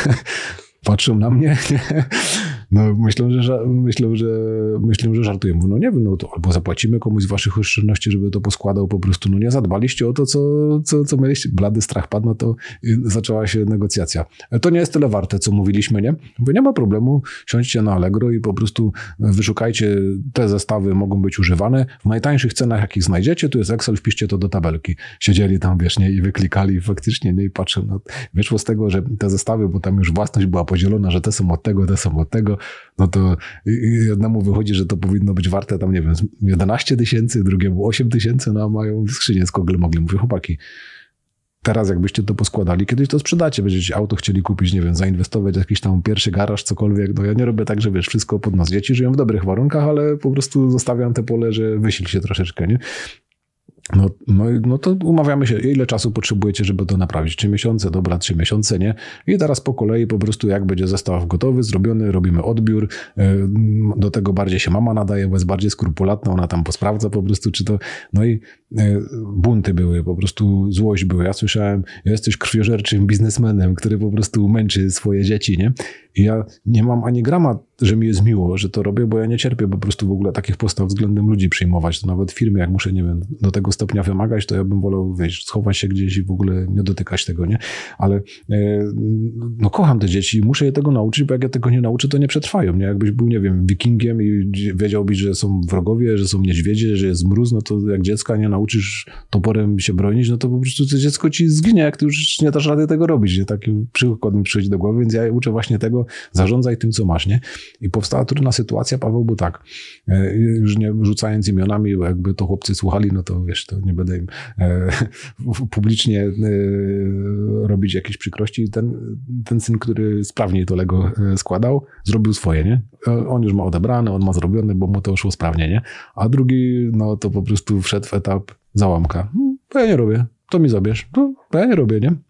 Patrzą na mnie, nie? No myślą, że, myślą, że, myślą, że żartuję. Mówię, no nie wiem, no to albo zapłacimy komuś z waszych oszczędności, żeby to poskładał po prostu, no nie zadbaliście o to, co, co, co mieliście. Blady strach padł, no to zaczęła się negocjacja. To nie jest tyle warte, co mówiliśmy, nie? Mówię, nie ma problemu, siądźcie na Allegro i po prostu wyszukajcie, te zestawy mogą być używane. W najtańszych cenach, jakich znajdziecie, tu jest Excel, wpiszcie to do tabelki. Siedzieli tam, wiesz, nie, i wyklikali i faktycznie, nie, i patrzę, no, wyszło z tego, że te zestawy, bo tam już własność była podzielona, że te są od tego, te są od tego, no to jednemu wychodzi, że to powinno być warte tam, nie wiem, jedenaście tysięcy, drugiemu osiem tysięcy, no a mają skrzynię z kogel-mogli. Mówię, chłopaki, teraz jakbyście to poskładali, kiedyś to sprzedacie, będziecie auto chcieli kupić, nie wiem, zainwestować w jakiś tam pierwszy garaż, cokolwiek, no ja nie robię tak, że wiesz, wszystko pod nos. Dzieci żyją w dobrych warunkach, ale po prostu zostawiam te pole, że wysil się troszeczkę, nie? No, no, no to umawiamy się, ile czasu potrzebujecie, żeby to naprawić. Trzy miesiące, dobra, trzy miesiące, nie? I teraz po kolei po prostu jak będzie zestaw gotowy, zrobiony, robimy odbiór. Do tego bardziej się mama nadaje, bo jest bardziej skrupulatna, ona tam posprawdza po prostu, czy to... No i bunty były, po prostu złość była. Ja słyszałem, jesteś krwiożerczym biznesmenem, który po prostu męczy swoje dzieci, nie? I ja nie mam ani grama, że mi jest miło, że to robię, bo ja nie cierpię po prostu w ogóle takich postaw względem ludzi przyjmować. To nawet firmy, jak muszę, nie wiem, do tego stopnia wymagać, to ja bym wolał, wiesz, schować się gdzieś i w ogóle nie dotykać tego, nie? Ale e, no kocham te dzieci i muszę je tego nauczyć, bo jak ja tego nie nauczę, to nie przetrwają, nie? Jakbyś był, nie wiem, wikingiem i wiedziałbyś, że są wrogowie, że są niedźwiedzie, że jest mróz, no to jak dziecka nie nauczysz toporem się bronić, no to po prostu to dziecko ci zginie, jak ty już nie dasz rady tego robić, nie? Taki przykład mi przychodzi do głowy, więc ja uczę właśnie tego, zarządzaj tym, co masz, nie? I powstała trudna sytuacja, Paweł, bo tak, już nie rzucając imionami, bo jakby to chłopcy słuchali, no to wiesz, to nie będę im e, publicznie e, robić jakiejś przykrości. Ten, ten syn, który sprawniej to Lego składał, zrobił swoje, nie? On już ma odebrane, on ma zrobione, bo mu to szło sprawnie, nie? A drugi, no to po prostu wszedł w etap załamka. No, to ja nie robię, to mi zabierz. No, to ja nie robię, nie?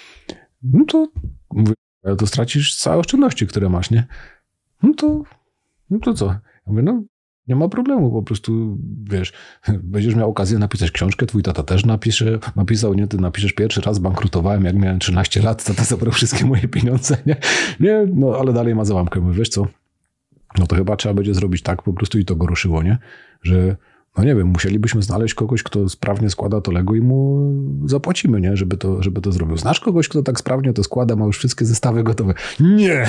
No to mówię, to stracisz całe oszczędności, które masz, nie? No to, no to co? Ja mówię, no nie ma problemu, po prostu, wiesz, będziesz miał okazję napisać książkę, twój tata też napisze, napisał, nie, ty napiszesz pierwszy raz, bankrutowałem, jak miałem trzynaście lat, tata zabrał wszystkie moje pieniądze, nie? Nie, no ale dalej ma załamkę. Mówię, wiesz co? No to chyba trzeba będzie zrobić tak po prostu i to go ruszyło, nie? Że no nie wiem, musielibyśmy znaleźć kogoś, kto sprawnie składa to Lego i mu zapłacimy, nie? Żeby to, żeby to zrobił. Znasz kogoś, kto tak sprawnie to składa, ma już wszystkie zestawy gotowe? Nie!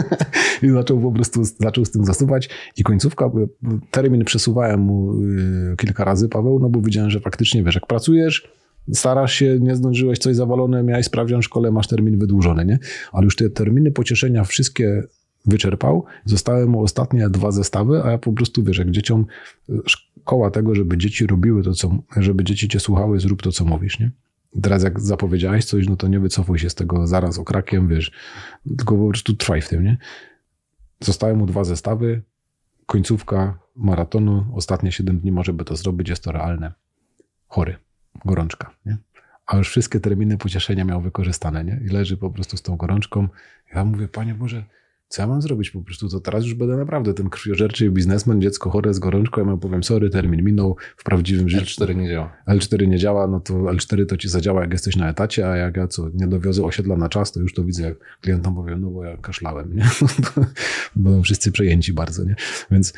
I zaczął po prostu, zaczął z tym zasuwać i końcówka, termin przesuwałem mu kilka razy, Paweł, no bo widziałem, że faktycznie, wiesz, jak pracujesz, starasz się, nie zdążyłeś, coś zawalone, miałeś sprawdzian w szkole, masz termin wydłużony, nie? Ale już te terminy pocieszenia wszystkie wyczerpał, zostały mu ostatnie dwa zestawy, a ja po prostu, wiesz, jak dzieciom szkoła tego, żeby dzieci robiły to, co, żeby dzieci cię słuchały, zrób to, co mówisz, nie? Teraz jak zapowiedziałeś coś, no to nie wycofuj się z tego zaraz okrakiem, wiesz, tylko po prostu trwaj w tym, nie? Zostały mu dwa zestawy, końcówka maratonu, ostatnie siedem dni może by to zrobić, jest to realne. Chory, gorączka, nie? A już wszystkie terminy pocieszenia miał wykorzystane, nie? I leży po prostu z tą gorączką. Ja mówię, Panie Boże, co ja mam zrobić po prostu? To teraz już będę naprawdę ten krwiożerczy biznesmen, dziecko chore z gorączką, ja mu powiem, sorry, termin minął, w prawdziwym życiu. L cztery nie działa. L cztery nie działa, no to L cztery to ci zadziała, jak jesteś na etacie, a jak ja co, nie dowiozę osiedla na czas, to już to widzę, jak klientom powiem, no bo ja kaszlałem, nie? Będą wszyscy przejęci bardzo, nie? Więc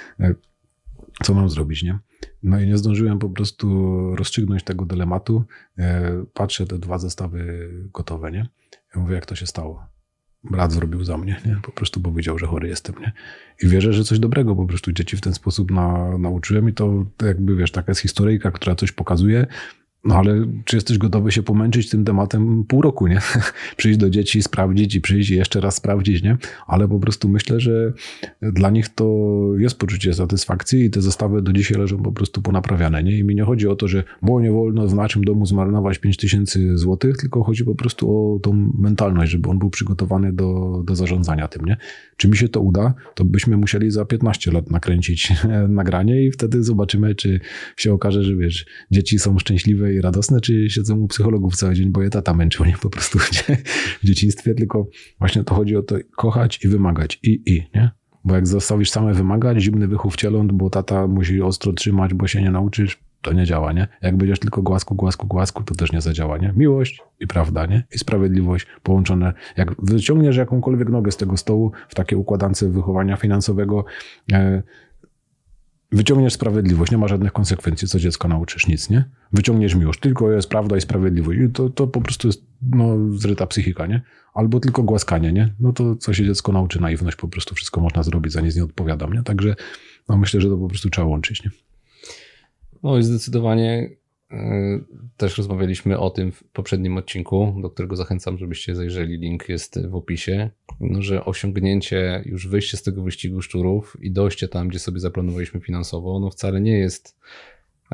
co mam zrobić, nie? No i nie zdążyłem po prostu rozstrzygnąć tego dylematu. Patrzę, te dwa zestawy gotowe, nie? Ja mówię, jak to się stało? Brat zrobił za mnie, nie? Po prostu powiedział, że chory jestem, nie? I wierzę, że coś dobrego po prostu dzieci w ten sposób na, nauczyłem i to jakby, wiesz, taka jest historyjka, która coś pokazuje. No ale czy jesteś gotowy się pomęczyć tym tematem pół roku, nie? Przyjść do dzieci, sprawdzić i przyjść i jeszcze raz sprawdzić, nie? Ale po prostu myślę, że dla nich to jest poczucie satysfakcji i te zestawy do dzisiaj leżą po prostu ponaprawiane, nie? I mi nie chodzi o to, że było nie wolno w naszym domu zmarnować pięć tysięcy złotych, tylko chodzi po prostu o tą mentalność, żeby on był przygotowany do, do zarządzania tym, nie? Czy mi się to uda, to byśmy musieli za piętnaście lat nakręcić nagranie i wtedy zobaczymy, czy się okaże, że wiesz, dzieci są szczęśliwe i radosne, czy siedzą u psychologów cały dzień, bo je tata męczył, nie? Po prostu w dzieciństwie, tylko właśnie to chodzi o to kochać i wymagać. I, i, nie? Bo jak zostawisz same wymagać, zimny wychów cieląt, bo tata musi ostro trzymać, bo się nie nauczysz, to nie działa, nie? Jak będziesz tylko głasku, głasku, głasku, to też nie zadziała, nie? Miłość i prawda, nie? I sprawiedliwość połączone. Jak wyciągniesz jakąkolwiek nogę z tego stołu w takiej układance wychowania finansowego, e, wyciągniesz sprawiedliwość, nie ma żadnych konsekwencji, co dziecko nauczysz, nic, nie? Wyciągniesz miłość, tylko jest prawda i sprawiedliwość. I to, to po prostu jest no, zryta psychika, nie? Albo tylko głaskanie, nie? No to co się dziecko nauczy, naiwność, po prostu wszystko można zrobić, za nic nie odpowiadam, nie? Także no, myślę, że to po prostu trzeba łączyć, nie? No i zdecydowanie y, też rozmawialiśmy o tym w poprzednim odcinku, do którego zachęcam, żebyście zajrzeli, link jest w opisie, no, że osiągnięcie, już wyjście z tego wyścigu szczurów i dojście tam, gdzie sobie zaplanowaliśmy finansowo, no wcale nie jest... Y,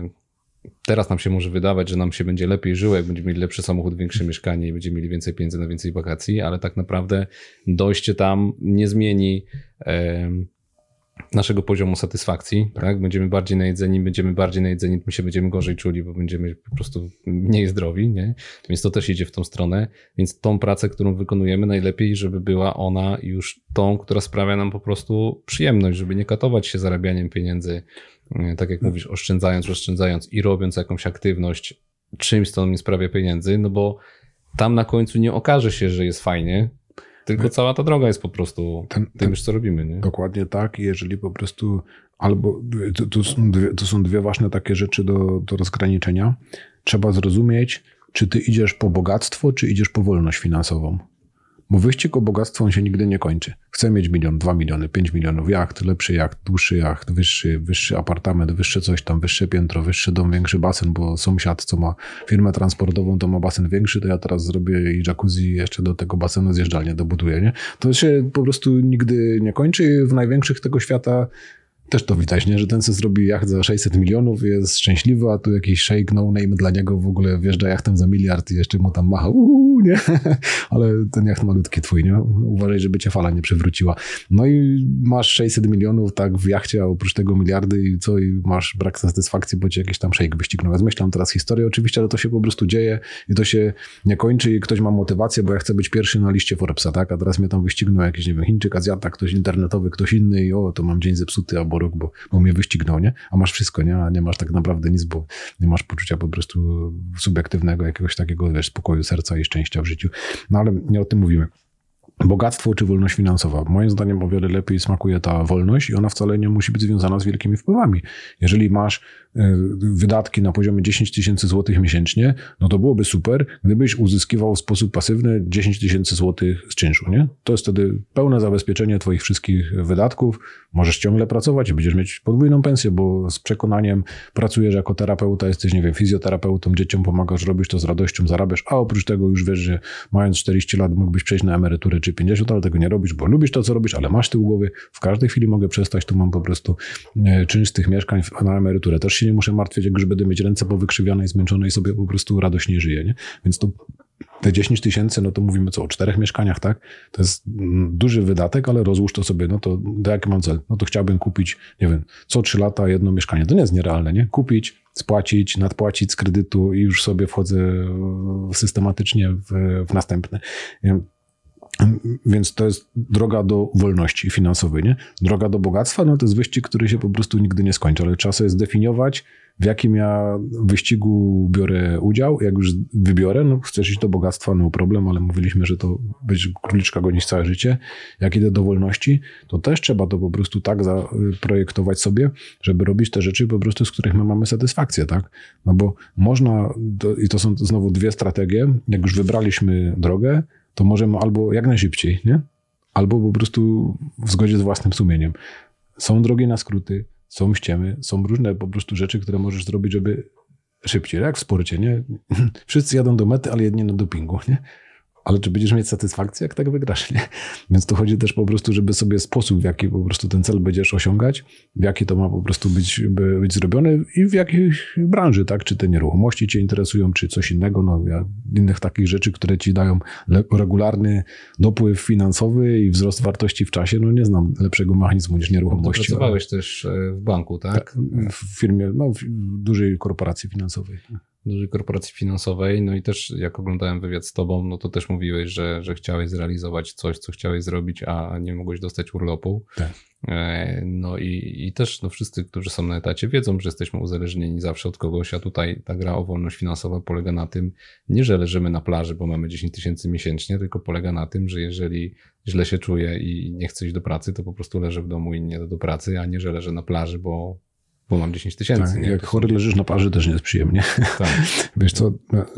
teraz nam się może wydawać, że nam się będzie lepiej żyło, jak będziemy mieli lepszy samochód, większe mieszkanie i będziemy mieli więcej pieniędzy na więcej wakacji, ale tak naprawdę dojście tam nie zmieni... Y, naszego poziomu satysfakcji, tak. tak? Będziemy bardziej najedzeni, będziemy bardziej najedzeni, my się będziemy gorzej czuli, bo będziemy po prostu mniej zdrowi, nie? Więc to też idzie w tą stronę, więc tą pracę, którą wykonujemy, najlepiej, żeby była ona już tą, która sprawia nam po prostu przyjemność, żeby nie katować się zarabianiem pieniędzy, tak jak mówisz, oszczędzając, rozszczędzając i robiąc jakąś aktywność czymś, co nam nie sprawia pieniędzy, no bo tam na końcu nie okaże się, że jest fajnie, tylko cała ta droga jest po prostu ten, tym już, co robimy. Nie? Dokładnie tak. Jeżeli po prostu albo to, to, są dwie, to są dwie ważne takie rzeczy do, do rozgraniczenia. Trzeba zrozumieć, czy ty idziesz po bogactwo, czy idziesz po wolność finansową. Bo wyścig o bogactwo on się nigdy nie kończy. Chcę mieć milion, dwa miliony, pięć milionów, jacht, lepszy jacht, dłuższy jacht, wyższy, wyższy apartament, wyższe coś tam, wyższe piętro, wyższy dom, większy basen, bo sąsiad, co ma firmę transportową, to ma basen większy, to ja teraz zrobię i jacuzzi jeszcze do tego basenu zjeżdżalnię dobuduję, nie? To się po prostu nigdy nie kończy i w największych tego świata też to widać, nie? Że ten, co zrobi jacht za sześćset milionów, jest szczęśliwy, a tu jakiś shake no name dla niego w ogóle wjeżdża jachtem za miliard i jeszcze mu tam macha, uuu, nie? Ale ten jacht malutki twój, nie? Uważaj, żeby cię fala nie przewróciła. No i masz sześćset milionów tak w jachcie, a oprócz tego miliardy i co? I masz brak satysfakcji, bo ci jakiś tam shake wyścignął. Zmyślam teraz historię oczywiście, ale to się po prostu dzieje i to się nie kończy i ktoś ma motywację, bo ja chcę być pierwszy na liście Forbesa, tak? A teraz mnie tam wyścignął jakiś, nie wiem, Chińczyk, Azjata, ktoś internetowy, ktoś inny i o, to mam dzień zepsuty albo rok, bo, bo mnie wyścignął, nie? A masz wszystko, nie? A nie masz tak naprawdę nic, bo nie masz poczucia po prostu subiektywnego jakiegoś takiego, wiesz, spokoju serca i szczęścia w życiu. No ale nie o tym mówimy. Bogactwo czy wolność finansowa? Moim zdaniem o wiele lepiej smakuje ta wolność i ona wcale nie musi być związana z wielkimi wpływami. Jeżeli masz wydatki na poziomie dziesięć tysięcy złotych miesięcznie, no to byłoby super, gdybyś uzyskiwał w sposób pasywny dziesięć tysięcy złotych z czynszu, nie? To jest wtedy pełne zabezpieczenie twoich wszystkich wydatków. Możesz ciągle pracować i będziesz mieć podwójną pensję, bo z przekonaniem pracujesz jako terapeuta, jesteś, nie wiem, fizjoterapeutą, dzieciom pomagasz, robisz to z radością, zarabiasz, a oprócz tego już wiesz, że mając czterdzieści lat mógłbyś przejść na emeryturę czy pięćdziesiąt, ale tego nie robisz, bo lubisz to, co robisz, ale masz tył głowy. W każdej chwili mogę przestać, tu mam po prostu czynsz z tych mieszkań na emeryturę. Też się nie muszę martwić, jak już będę mieć ręce powykrzywiane i zmęczone i sobie po prostu radośnie żyję, nie? Więc to te dziesięć tysięcy, no to mówimy co, o czterech mieszkaniach, tak? To jest duży wydatek, ale rozłóż to sobie, no to do jaki mam cel? No to chciałbym kupić, nie wiem, co trzy lata jedno mieszkanie. To nie jest nierealne, nie? Kupić, spłacić, nadpłacić z kredytu i już sobie wchodzę systematycznie w, w następne. Więc to jest droga do wolności finansowej, nie? Droga do bogactwa, no to jest wyścig, który się po prostu nigdy nie skończy, ale trzeba sobie zdefiniować, w jakim ja wyścigu biorę udział. Jak już wybiorę, no chcesz iść do bogactwa, no problem, ale mówiliśmy, że to będzie króliczka gonić całe życie. Jak idę do wolności, to też trzeba to po prostu tak zaprojektować sobie, żeby robić te rzeczy po prostu, z których my mamy satysfakcję, tak? No bo można, i to są znowu dwie strategie, jak już wybraliśmy drogę, to możemy albo jak najszybciej, nie? Albo po prostu w zgodzie z własnym sumieniem. Są drogi na skróty, są ściemy, są różne po prostu rzeczy, które możesz zrobić, żeby szybciej, jak w sporcie, nie? Wszyscy jadą do mety, ale jedni na dopingu, nie? Ale czy będziesz mieć satysfakcję, jak tak wygrasz, nie? Więc to chodzi też po prostu, żeby sobie sposób, w jaki po prostu ten cel będziesz osiągać, w jaki to ma po prostu być, by być zrobione i w jakiej branży, tak? Czy te nieruchomości cię interesują, czy coś innego, no ja innych takich rzeczy, które ci dają regularny dopływ finansowy i wzrost wartości w czasie, no nie znam lepszego mechanizmu niż nieruchomości. Ty pracowałeś ale... też w banku, tak? tak? W firmie, no w dużej korporacji finansowej. Dużej korporacji finansowej, no i też jak oglądałem wywiad z tobą, no to też mówiłeś, że, że chciałeś zrealizować coś, co chciałeś zrobić, a nie mogłeś dostać urlopu. Tak. No i, i też no wszyscy, którzy są na etacie, wiedzą, że jesteśmy uzależnieni zawsze od kogoś, a tutaj ta gra o wolność finansową polega na tym, nie że leżymy na plaży, bo mamy dziesięć tysięcy miesięcznie, tylko polega na tym, że jeżeli źle się czuję i nie chcę iść do pracy, to po prostu leżę w domu i nie idę do pracy, a nie, że leżę na plaży, bo bo mam dziesięć tysięcy. Tak, jak chory leżysz na plaży, też nie jest przyjemnie. Tak. Wiesz co,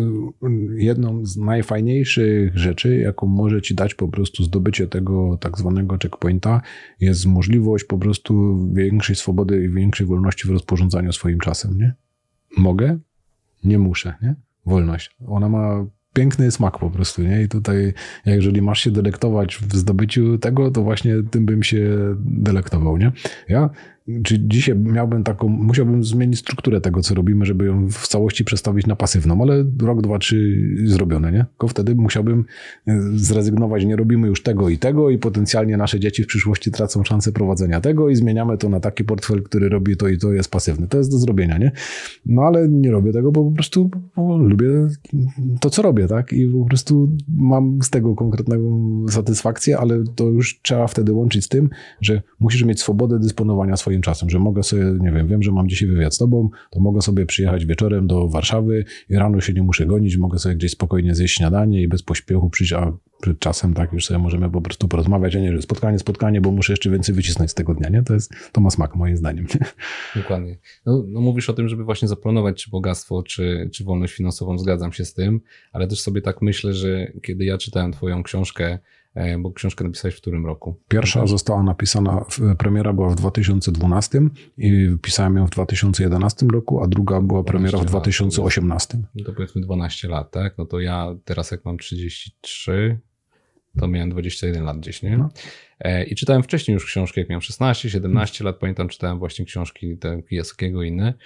jedną z najfajniejszych rzeczy, jaką może ci dać po prostu zdobycie tego tak zwanego checkpointa, jest możliwość po prostu większej swobody i większej wolności w rozporządzaniu swoim czasem, nie? Mogę? Nie muszę, nie? Wolność. Ona ma piękny smak po prostu, nie? I tutaj, jeżeli masz się delektować w zdobyciu tego, to właśnie tym bym się delektował, nie? Ja czy dzisiaj miałbym taką, musiałbym zmienić strukturę tego, co robimy, żeby ją w całości przestawić na pasywną, ale rok, dwa, trzy zrobione, nie? Tylko wtedy musiałbym zrezygnować, nie robimy już tego i tego i potencjalnie nasze dzieci w przyszłości tracą szansę prowadzenia tego i zmieniamy to na taki portfel, który robi to i to, jest pasywny. To jest do zrobienia, nie? No ale nie robię tego, bo po prostu bo lubię to, co robię, tak? I po prostu mam z tego konkretną satysfakcję, ale to już trzeba wtedy łączyć z tym, że musisz mieć swobodę dysponowania swoim czasem, że mogę sobie, nie wiem, wiem, że mam dzisiaj wywiad z tobą, to mogę sobie przyjechać wieczorem do Warszawy i rano się nie muszę gonić, mogę sobie gdzieś spokojnie zjeść śniadanie i bez pośpiechu przyjść, a przed czasem tak już sobie możemy po prostu porozmawiać, a nie, że spotkanie, spotkanie, bo muszę jeszcze więcej wycisnąć z tego dnia, nie? To jest, to ma smak moim zdaniem. Nie? Dokładnie. No, no mówisz o tym, żeby właśnie zaplanować czy bogactwo, czy, czy wolność finansową, zgadzam się z tym, ale też sobie tak myślę, że kiedy ja czytałem twoją książkę, bo książkę napisałeś w którym roku? Pierwsza została napisana, premiera była w dwa tysiące dwunastym i pisałem ją w dwa tysiące jedenastym roku, a druga była premiera w dwa tysiące osiemnastym. No to powiedzmy dwanaście lat, tak? No to ja teraz jak mam trzydzieści trzy, to miałem dwadzieścia jeden lat gdzieś, nie? No. I czytałem wcześniej już książki, jak miałem szesnaście, siedemnaście lat, pamiętam, czytałem właśnie książki Kiyosakiego i inne.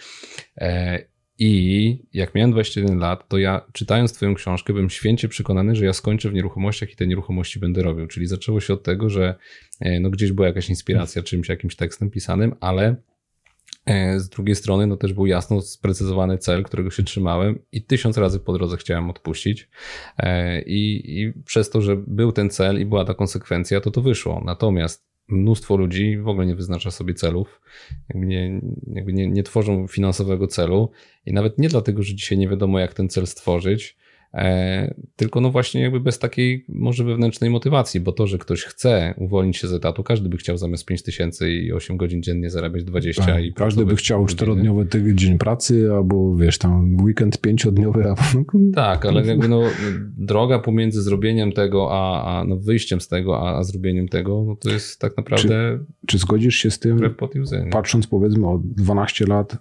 I jak miałem dwadzieścia jeden lat, to ja czytając twoją książkę byłem święcie przekonany, że ja skończę w nieruchomościach i te nieruchomości będę robił. Czyli zaczęło się od tego, że no gdzieś była jakaś inspiracja czymś, jakimś tekstem pisanym, ale z drugiej strony no też był jasno sprecyzowany cel, którego się trzymałem i tysiąc razy po drodze chciałem odpuścić. I, i przez to, że był ten cel i była ta konsekwencja, to to wyszło. Natomiast mnóstwo ludzi w ogóle nie wyznacza sobie celów, jakby nie, jakby nie, nie tworzą finansowego celu i nawet nie dlatego, że dzisiaj nie wiadomo jak ten cel stworzyć, E, tylko no właśnie jakby bez takiej może wewnętrznej motywacji, bo to, że ktoś chce uwolnić się z etatu, każdy by chciał zamiast pięć tysięcy i osiem godzin dziennie zarabiać dwadzieścia. Tak, i każdy by chciał czterodniowy tydzień pracy, albo wiesz, tam weekend pięciodniowy. Albo... Tak, ale jakby no droga pomiędzy zrobieniem tego, a, a no wyjściem z tego, a, a zrobieniem tego, no to jest tak naprawdę... Czy, czy zgodzisz się z tym, patrząc powiedzmy o dwanaście lat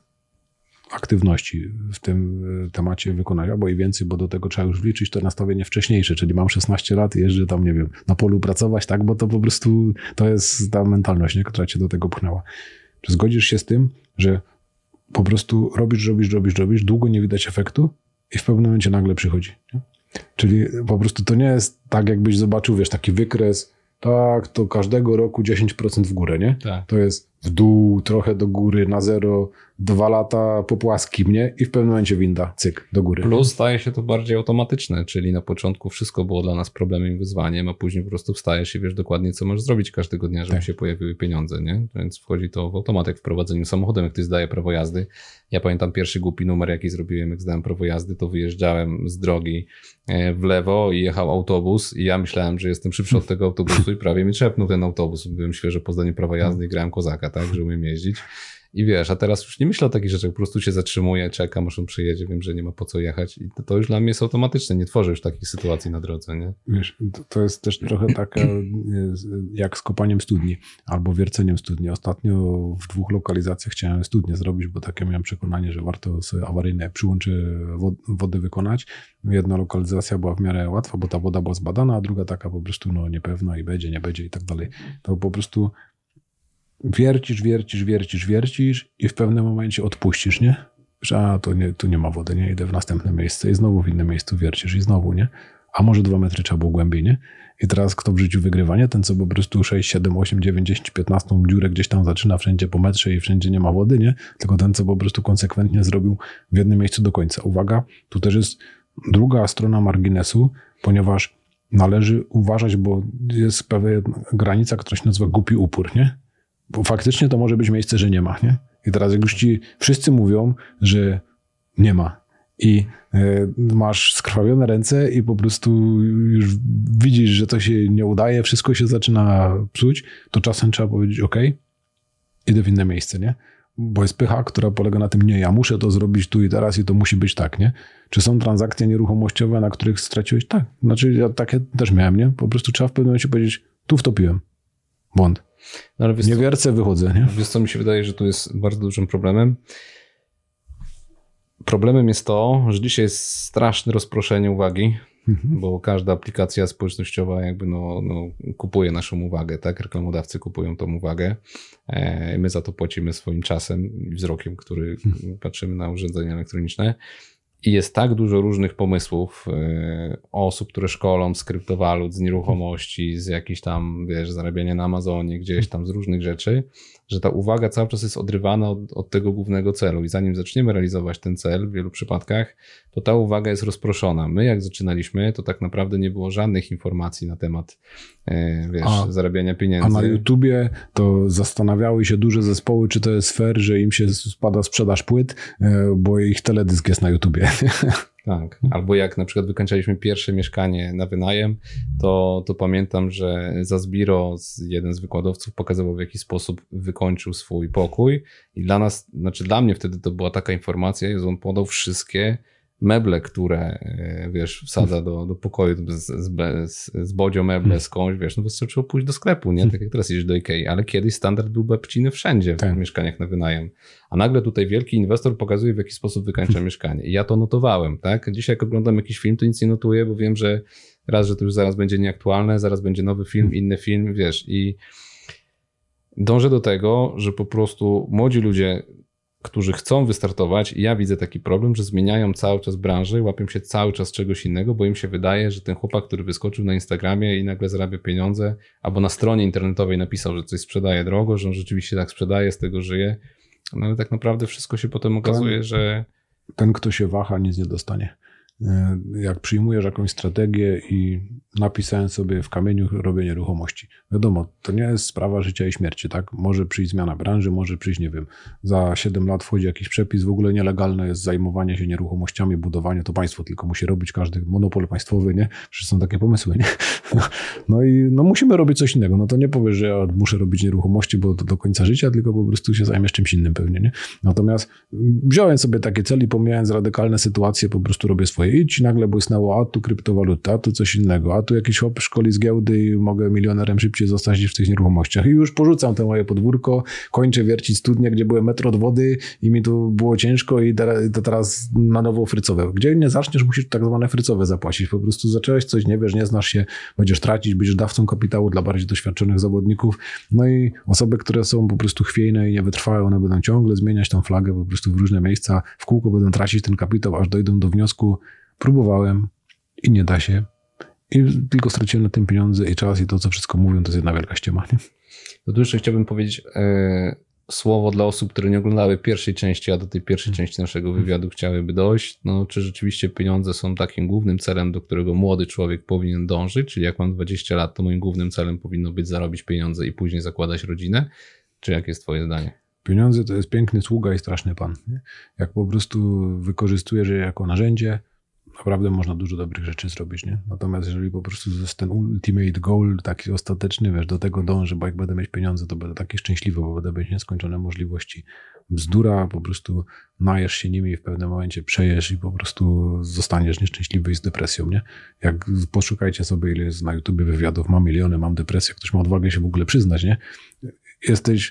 aktywności w tym temacie wykonania, bo i więcej, bo do tego trzeba już wliczyć to nastawienie wcześniejsze, czyli mam szesnaście lat i jeżdżę tam, nie wiem, na polu pracować, tak, bo to po prostu to jest ta mentalność, nie, która cię do tego pchnęła. Czy zgodzisz się z tym, że po prostu robisz, robisz, robisz, robisz, długo nie widać efektu i w pewnym momencie nagle przychodzi, nie? Czyli po prostu to nie jest tak, jakbyś zobaczył, wiesz, taki wykres, tak, to każdego roku dziesięć procent w górę, nie? Tak. To jest w dół, trochę do góry, na zero, dwa lata po płaskim, nie? I w pewnym momencie winda, cyk, do góry. Plus staje się to bardziej automatyczne, czyli na początku wszystko było dla nas problemem i wyzwaniem, a później po prostu wstajesz i wiesz dokładnie, co możesz zrobić każdego dnia, żeby tak się pojawiły pieniądze, nie? Więc wchodzi to w automat, jak w prowadzeniu samochodem, jak ktoś zdaje prawo jazdy. Ja pamiętam pierwszy głupi numer, jaki zrobiłem, jak zdałem prawo jazdy, to wyjeżdżałem z drogi w lewo i jechał autobus i ja myślałem, że jestem szybszy od tego autobusu i prawie mi trzepnął ten autobus. Byłem świeżo po zdaniu prawa jazdy i grałem kozaka, tak, że umiem jeździć. I wiesz, a teraz już nie myślę o takich rzeczach, po prostu się zatrzymuję, czekam, aż on przyjedzie, wiem, że nie ma po co jechać i to, to już dla mnie jest automatyczne, nie tworzę już takich sytuacji na drodze, nie? Wiesz, to, to jest też trochę taka jak z kopaniem studni albo wierceniem studni. Ostatnio w dwóch lokalizacjach chciałem studnię zrobić, bo takie miałem przekonanie, że warto sobie awaryjne przyłącze wody wykonać. Jedna lokalizacja była w miarę łatwa, bo ta woda była zbadana, a druga taka po prostu no niepewna i będzie, nie będzie i tak dalej. To po prostu wiercisz, wiercisz, wiercisz, wiercisz i w pewnym momencie odpuścisz, nie? Że a, to nie, tu nie ma wody, nie? Idę w następne miejsce i znowu w innym miejscu wiercisz i znowu, nie? A może dwa metry trzeba było głębiej, nie? I teraz kto w życiu wygrywa, nie? Ten, co po prostu sześć, siedem, osiem, dziewięć, dziesięć, piętnaście dziurę gdzieś tam zaczyna wszędzie po metrze i wszędzie nie ma wody, nie? Tylko ten, co po prostu konsekwentnie zrobił w jednym miejscu do końca. Uwaga, tu też jest druga strona marginesu, ponieważ należy uważać, bo jest pewna granica, która się nazywa głupi upór, nie? Bo faktycznie to może być miejsce, że nie ma, nie? I teraz jak już ci wszyscy mówią, że nie ma i y, masz skrwawione ręce i po prostu już widzisz, że to się nie udaje, wszystko się zaczyna psuć, to czasem trzeba powiedzieć ok, idę w inne miejsce, nie? Bo jest pycha, która polega na tym, nie, ja muszę to zrobić tu i teraz i to musi być tak, nie? Czy są transakcje nieruchomościowe, na których straciłeś? Tak. Znaczy ja takie też miałem, nie? Po prostu trzeba w pewnym momencie powiedzieć, tu wtopiłem. Błąd. No, ale wiesz, nie wiercę, wychodzę, nie? Wiesz co, mi się wydaje, że tu jest bardzo dużym problemem. Problemem jest to, że dzisiaj jest straszne rozproszenie uwagi, mhm. bo każda aplikacja społecznościowa jakby no, no, kupuje naszą uwagę, tak? Reklamodawcy kupują tą uwagę. E, my za to płacimy swoim czasem i wzrokiem, który mhm. patrzymy na urządzenia elektroniczne. I jest tak dużo różnych pomysłów y, osób, które szkolą z kryptowalut, z nieruchomości, z jakichś tam, wiesz, zarabiania na Amazonie, gdzieś tam z różnych rzeczy, że ta uwaga cały czas jest odrywana od, od tego głównego celu i zanim zaczniemy realizować ten cel w wielu przypadkach, to ta uwaga jest rozproszona. My jak zaczynaliśmy, to tak naprawdę nie było żadnych informacji na temat y, wiesz, a, zarabiania pieniędzy. A na YouTubie to zastanawiały się duże zespoły, czy to jest fair, że im się spada sprzedaż płyt, y, bo ich teledysk jest na YouTubie. Tak, albo jak na przykład wykończyliśmy pierwsze mieszkanie na wynajem, to, to pamiętam, że Zazbiro, jeden z wykładowców, pokazywał, w jaki sposób wykończył swój pokój i dla nas, znaczy dla mnie wtedy to była taka informacja, że on podał wszystkie meble, które, wiesz, wsadza do, do pokoju z, z, z, z bodzio meble, skądś, wiesz, no wystarczyło pójść do sklepu, nie? Tak jak teraz idziesz do Ikei, ale kiedyś standard był bepciny wszędzie w tak. mieszkaniach na wynajem. A nagle tutaj wielki inwestor pokazuje, w jaki sposób wykańcza mieszkanie. I ja to notowałem, tak? Dzisiaj jak oglądam jakiś film, to nic nie notuję, bo wiem, że raz, że to już zaraz będzie nieaktualne, zaraz będzie nowy film, inny film, wiesz, i dążę do tego, że po prostu młodzi ludzie, którzy chcą wystartować, i ja widzę taki problem, że zmieniają cały czas branżę, łapią się cały czas czegoś innego, bo im się wydaje, że ten chłopak, który wyskoczył na Instagramie i nagle zarabia pieniądze, albo na stronie internetowej napisał, że coś sprzedaje drogo, że on rzeczywiście tak sprzedaje, z tego żyje, no ale tak naprawdę wszystko się potem okazuje, ten, że... Ten, kto się waha, nic nie dostanie. jak przyjmujesz jakąś strategię i napisałem sobie w kamieniu robię nieruchomości. Wiadomo, to nie jest sprawa życia i śmierci, tak? Może przyjść zmiana branży, może przyjść, nie wiem, za siedem lat wchodzi jakiś przepis, w ogóle nielegalne jest zajmowanie się nieruchomościami, budowanie, to państwo tylko musi robić, każdy monopol państwowy, nie? Przecież są takie pomysły, nie? No i no musimy robić coś innego. No to nie powiesz, że ja muszę robić nieruchomości, bo to do końca życia, tylko po prostu się zajmiesz czymś innym pewnie, nie? Natomiast wziąłem sobie takie cel i pomijając radykalne sytuacje, po prostu robię swoje. I ci nagle błysnęło, a tu kryptowaluta, a tu coś innego, a tu jakiś hop szkoli z giełdy i mogę milionerem szybciej zostać niż w tych nieruchomościach. I już porzucam te moje podwórko, kończę wiercić studnię, gdzie byłem metr od wody i mi tu było ciężko i to teraz na nowo frycowe. Gdzie nie zaczniesz, musisz tak zwane frycowe zapłacić. Po prostu zacząłeś coś, nie wiesz, nie znasz się, będziesz tracić, będziesz dawcą kapitału dla bardziej doświadczonych zawodników. No i osoby, które są po prostu chwiejne i nie wytrwają, one będą ciągle zmieniać tą flagę po prostu w różne miejsca, w kółko będą tracić ten kapitał, aż dojdą do wniosku, próbowałem i nie da się. I tylko straciłem na tym pieniądze i czas i to, co wszystko mówią, to jest jedna wielka ściema. Nie? To tu jeszcze chciałbym powiedzieć e, słowo dla osób, które nie oglądały pierwszej części, a do tej pierwszej części naszego wywiadu chciałyby dojść. No, czy rzeczywiście pieniądze są takim głównym celem, do którego młody człowiek powinien dążyć? Czyli jak mam dwadzieścia lat, to moim głównym celem powinno być zarobić pieniądze i później zakładać rodzinę? Czy jakie jest twoje zdanie? Pieniądze to jest piękny sługa i straszny pan. Nie? Jak po prostu wykorzystujesz je jako narzędzie, naprawdę można dużo dobrych rzeczy zrobić, nie? Natomiast jeżeli po prostu to jest ten ultimate goal, taki ostateczny, wiesz, do tego dążę, bo jak będę mieć pieniądze, to będę taki szczęśliwy, bo będę mieć nieskończone możliwości. Bzdura, po prostu najesz się nimi i w pewnym momencie przejesz i po prostu zostaniesz nieszczęśliwy i z depresją, nie? Jak poszukajcie sobie, ile jest na YouTubie wywiadów, mam miliony, mam depresję, ktoś ma odwagę się w ogóle przyznać, nie? Jesteś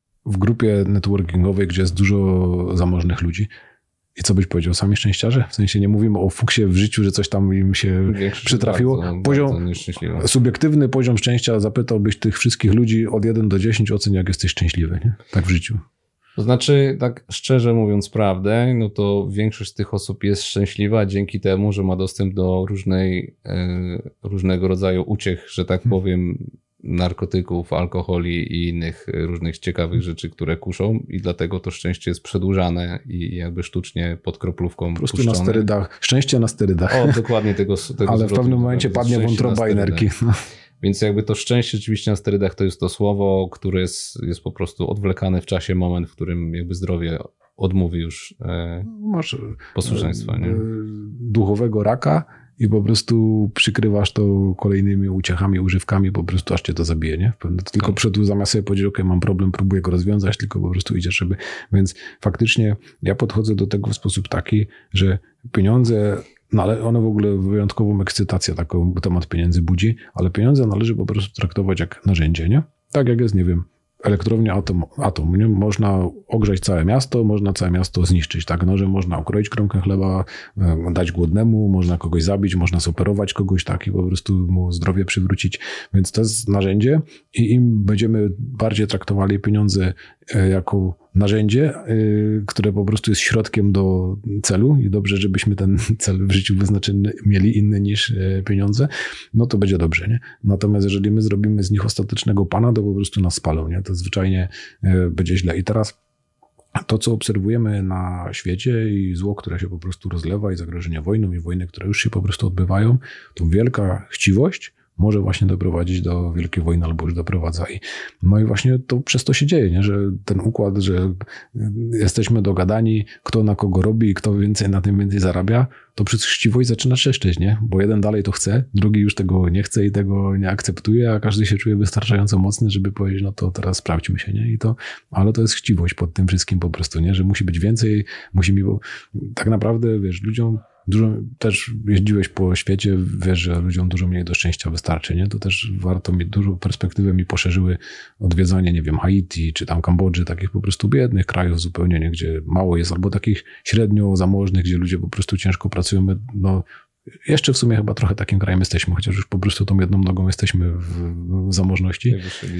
w grupie networkingowej, gdzie jest dużo zamożnych ludzi. I co byś powiedział? Sami szczęściarze? W sensie nie mówimy o fuksie w życiu, że coś tam im się Większość przytrafiło. Bardzo, poziom, bardzo subiektywny poziom szczęścia, zapytałbyś tych wszystkich ludzi od jeden do dziesięciu, ocen jak jesteś szczęśliwy, nie? Tak w życiu. To znaczy, tak szczerze mówiąc prawdę, no to większość z tych osób jest szczęśliwa dzięki temu, że ma dostęp do różnej, e, różnego rodzaju uciech, że tak powiem, narkotyków, alkoholi i innych różnych ciekawych rzeczy, które kuszą i dlatego to szczęście jest przedłużane i jakby sztucznie pod kroplówką po prostu puszczone. Na sterydach. Szczęście na sterydach. O, dokładnie tego, tego Ale w pewnym momencie padnie wątroba i nerki. Więc jakby to szczęście rzeczywiście na sterydach to jest to słowo, które jest, jest po prostu odwlekane w czasie, moment, w którym jakby zdrowie odmówi już e, Masz posłuszeństwa. Nie? Duchowego raka i po prostu przykrywasz to kolejnymi uciechami, używkami, po prostu aż cię to zabije, nie? To tylko przed, zamiast sobie powiedzieć, ok, mam problem, próbuję go rozwiązać, tylko po prostu idziesz, żeby... Więc faktycznie ja podchodzę do tego w sposób taki, że pieniądze, no ale one w ogóle wyjątkową ekscytację taką temat pieniędzy budzi, ale pieniądze należy po prostu traktować jak narzędzie, nie? Tak jak jest, nie wiem, elektrownia atom, atom nie? Można ogrzać całe miasto, można całe miasto zniszczyć, tak? No, że można ukroić kromkę chleba, dać głodnemu, można kogoś zabić, można zoperować kogoś, tak? I po prostu mu zdrowie przywrócić. Więc to jest narzędzie i im będziemy bardziej traktowali pieniądze jako narzędzie, które po prostu jest środkiem do celu i dobrze, żebyśmy ten cel w życiu wyznaczony mieli inny niż pieniądze, no to będzie dobrze, nie? Natomiast jeżeli my zrobimy z nich ostatecznego pana, to po prostu nas spalą, nie? To zwyczajnie będzie źle. I teraz to, co obserwujemy na świecie i zło, które się po prostu rozlewa i zagrożenia wojną i wojny, które już się po prostu odbywają, to wielka chciwość może właśnie doprowadzić do wielkiej wojny albo już doprowadza. I, no i właśnie to przez to się dzieje, nie? Że ten układ, że jesteśmy dogadani, kto na kogo robi i kto więcej na tym więcej zarabia, to przez chciwość zaczyna trzeszczeć, nie? Bo jeden dalej to chce, drugi już tego nie chce i tego nie akceptuje, a każdy się czuje wystarczająco mocny, żeby powiedzieć, no to teraz sprawdźmy się, nie? I to, ale to jest chciwość pod tym wszystkim po prostu, nie? Że musi być więcej, musi mi, bo tak naprawdę, wiesz, ludziom dużo, też jeździłeś po świecie, wiesz, że ludziom dużo mniej do szczęścia wystarczy, nie? To też warto mieć dużo perspektywę, mi poszerzyły odwiedzanie, nie wiem, Haiti, czy tam Kambodży, takich po prostu biednych krajów zupełnie, nie? Gdzie mało jest, albo takich średnio zamożnych, gdzie ludzie po prostu ciężko pracują, my, no jeszcze w sumie chyba trochę takim krajem jesteśmy, chociaż już po prostu tą jedną nogą jesteśmy w, w zamożności.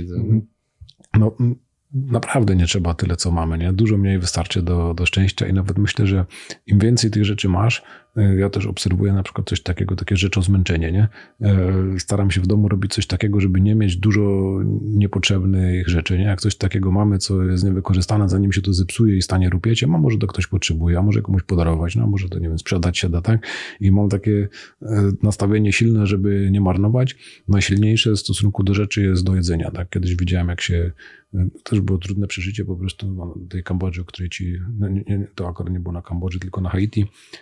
No, naprawdę nie trzeba tyle, co mamy, nie? Dużo mniej wystarczy do, do szczęścia i nawet myślę, że im więcej tych rzeczy masz, Ja też obserwuję na przykład coś takiego, takie rzeczozmęczenie, nie? Staram się w domu robić coś takiego, żeby nie mieć dużo niepotrzebnych rzeczy, nie? Jak coś takiego mamy, co jest niewykorzystane, zanim się to zepsuje i stanie rupieciem, a może to ktoś potrzebuje, a może komuś podarować, no a może to, nie wiem, sprzedać się da, tak? I mam takie nastawienie silne, żeby nie marnować. Najsilniejsze w stosunku do rzeczy jest do jedzenia, tak? Kiedyś widziałem, jak się to też było trudne przeżycie po prostu no, tej Kambodży, o której ci, no, nie, nie, to akurat nie było na Kambodży, tylko na Haiti.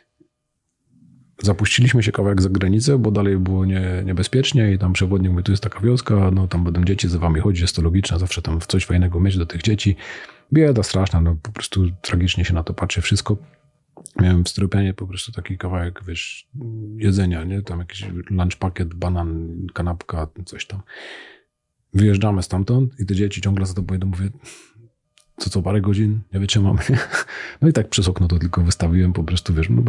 Zapuściliśmy się kawałek za granicę, bo dalej było nie, niebezpiecznie i tam przewodnik mówi, tu jest taka wioska, no tam będą dzieci za wami chodzić, jest to logiczne, zawsze tam coś fajnego mieć do tych dzieci. Bieda straszna, no po prostu tragicznie się na to patrzy wszystko. Miałem w styropianie po prostu taki kawałek, wiesz, jedzenia, nie? Tam jakiś lunch packet, banan, kanapka, coś tam. Wyjeżdżamy stamtąd i te dzieci ciągle za to pojedą, mówię, co co parę godzin, nie wytrzymam. No i tak przez okno to tylko wystawiłem po prostu, wiesz, no bo...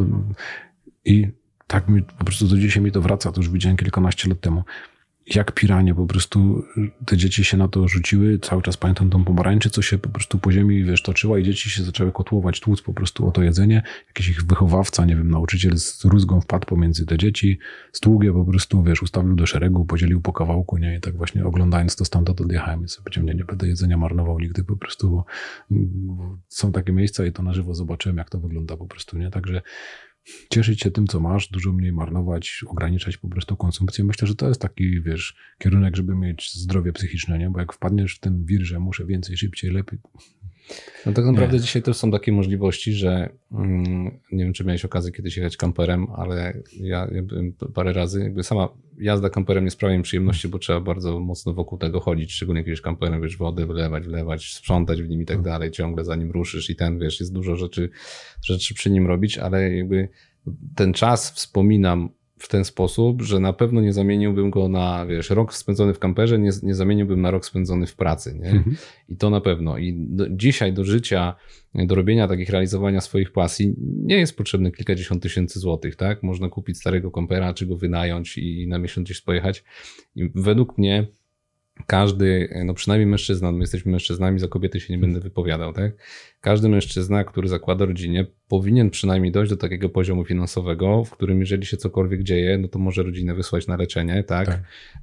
I tak mi, po prostu do dzisiaj mi to wraca, to już widziałem kilkanaście lat temu. Jak piranie po prostu te dzieci się na to rzuciły, cały czas pamiętam tą pomarańczę, co się po prostu po ziemi, wiesz, toczyła i dzieci się zaczęły kotłować, tłuc po prostu o to jedzenie. Jakiś ich wychowawca, nie wiem, nauczyciel z rózgą wpadł pomiędzy te dzieci, stługę po prostu, wiesz, ustawił do szeregu, podzielił po kawałku, nie? I tak właśnie oglądając to stamtąd odjechałem i sobie powiedziałem, nie, nie będę jedzenia marnował nigdy po prostu, bo, bo są takie miejsca i to na żywo zobaczyłem, jak to wygląda po prostu, nie? Także cieszyć się tym, co masz, dużo mniej marnować, ograniczać po prostu konsumpcję. Myślę, że to jest taki, wiesz, kierunek, żeby mieć zdrowie psychiczne, nie? Bo jak wpadniesz w ten wir, że muszę więcej, szybciej, lepiej. No tak naprawdę nie. Dzisiaj też są takie możliwości, że mm, nie wiem, czy miałeś okazję kiedyś jechać kamperem, ale ja, ja byłem parę razy, jakby sama jazda kamperem nie sprawia mi przyjemności, bo trzeba bardzo mocno wokół tego chodzić, szczególnie jakiegoś kamperem, wiesz, wodę wylewać, wlewać, sprzątać w nim i tak dalej, ciągle zanim ruszysz i ten, wiesz, jest dużo rzeczy, rzeczy przy nim robić, ale jakby ten czas wspominam w ten sposób, że na pewno nie zamieniłbym go na, wiesz, rok spędzony w kamperze, nie, nie zamieniłbym na rok spędzony w pracy, nie? Mhm. I to na pewno. I do, dzisiaj do życia, do robienia takich, realizowania swoich pasji nie jest potrzebne kilkadziesiąt tysięcy złotych, tak? Można kupić starego kampera, czy go wynająć i na miesiąc gdzieś pojechać. I według mnie każdy, no przynajmniej mężczyzna, my jesteśmy mężczyznami, za kobiety się nie będę wypowiadał, tak? Każdy mężczyzna, który zakłada rodzinę, powinien przynajmniej dojść do takiego poziomu finansowego, w którym jeżeli się cokolwiek dzieje, no to może rodzinę wysłać na leczenie, tak? tak.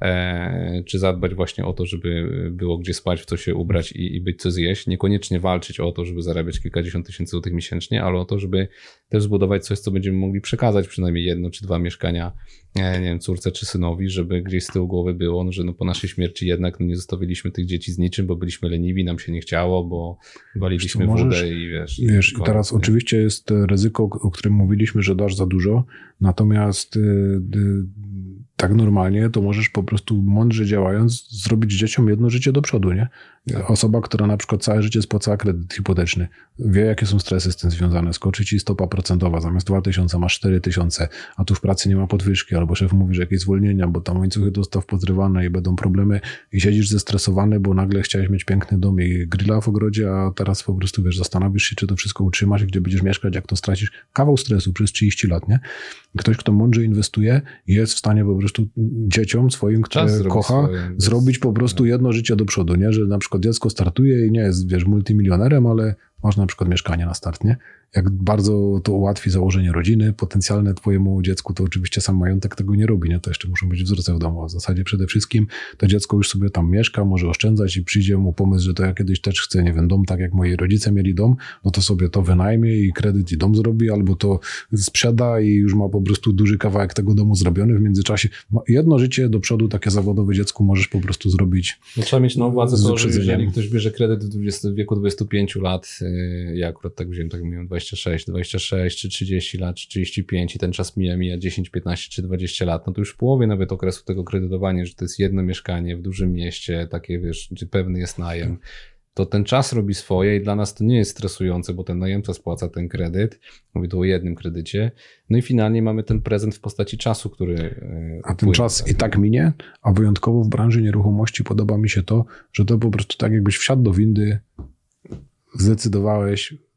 E, czy zadbać właśnie o to, żeby było gdzie spać, w co się ubrać i, i być co zjeść. Niekoniecznie walczyć o to, żeby zarabiać kilkadziesiąt tysięcy złotych miesięcznie, ale o to, żeby też zbudować coś, co będziemy mogli przekazać, przynajmniej jedno czy dwa mieszkania, nie wiem, córce czy synowi, żeby gdzieś z tyłu głowy było, no, że no po naszej śmierci jednak no, nie zostawiliśmy tych dzieci z niczym, bo byliśmy leniwi, nam się nie chciało, bo waliliśmy wodę i wiesz. Wiesz, i teraz nie? Oczywiście jest ryzyko, o którym mówiliśmy, że dasz za dużo, natomiast yy, yy, tak normalnie to możesz po prostu mądrze działając zrobić dzieciom jedno życie do przodu, nie? Tak. Osoba, która na przykład całe życie spłacała kredyt hipoteczny, wie jakie są stresy z tym związane, skoczy ci stopa procentowa, zamiast dwa tysiące masz cztery tysiące, a tu w pracy nie ma podwyżki, albo szef mówi, że jakieś zwolnienia, bo tam łańcuchy dostaw pozrywane i będą problemy i siedzisz zestresowany, bo nagle chciałeś mieć piękny dom i grilla w ogrodzie, a teraz po prostu, wiesz, zastanawiasz się, czy to wszystko utrzymasz, gdzie będziesz mieszkać, jak to stracisz. Kawał stresu przez trzydzieści lat, nie? Ktoś, kto mądrze inwestuje, jest w stanie po prostu dzieciom swoim, które Czas kocha, swoje, zrobić po prostu jedno życie do przodu, nie? Że na przykład dziecko startuje i nie jest, wiesz, multimilionerem, ale masz na przykład mieszkanie na start, nie? Jak bardzo to ułatwi założenie rodziny potencjalne twojemu dziecku, to oczywiście sam majątek tego nie robi, nie? To jeszcze muszą być wzorce w domu. W zasadzie przede wszystkim to dziecko już sobie tam mieszka, może oszczędzać i przyjdzie mu pomysł, że to ja kiedyś też chcę, nie wiem, dom, tak jak moi rodzice mieli dom, no to sobie to wynajmie i kredyt i dom zrobi, albo to sprzeda i już ma po prostu duży kawałek tego domu zrobiony w międzyczasie. Jedno życie do przodu, takie zawodowe dziecku możesz po prostu zrobić. No, trzeba mieć na uwadze to, że jeżeli ktoś bierze kredyt w wieku dwudziestu pięciu lat, ja akurat tak wziąłem, tak mówiłem, dwadzieścia sześć, dwadzieścia sześć, czy trzydzieści lat, czy trzydzieści pięć i ten czas mija, mija dziesięć, piętnaście, czy dwadzieścia lat, no to już w połowie nawet okresu tego kredytowania, że to jest jedno mieszkanie w dużym mieście, takie, wiesz, czy pewny jest najem, to ten czas robi swoje i dla nas to nie jest stresujące, bo ten najemca spłaca ten kredyt, mówię tu o jednym kredycie, no i finalnie mamy ten prezent w postaci czasu, który... A ten płynie, czas tak? i tak minie, a wyjątkowo w branży nieruchomości podoba mi się to, że to po prostu tak jakbyś wsiadł do windy, zdecydowałeś,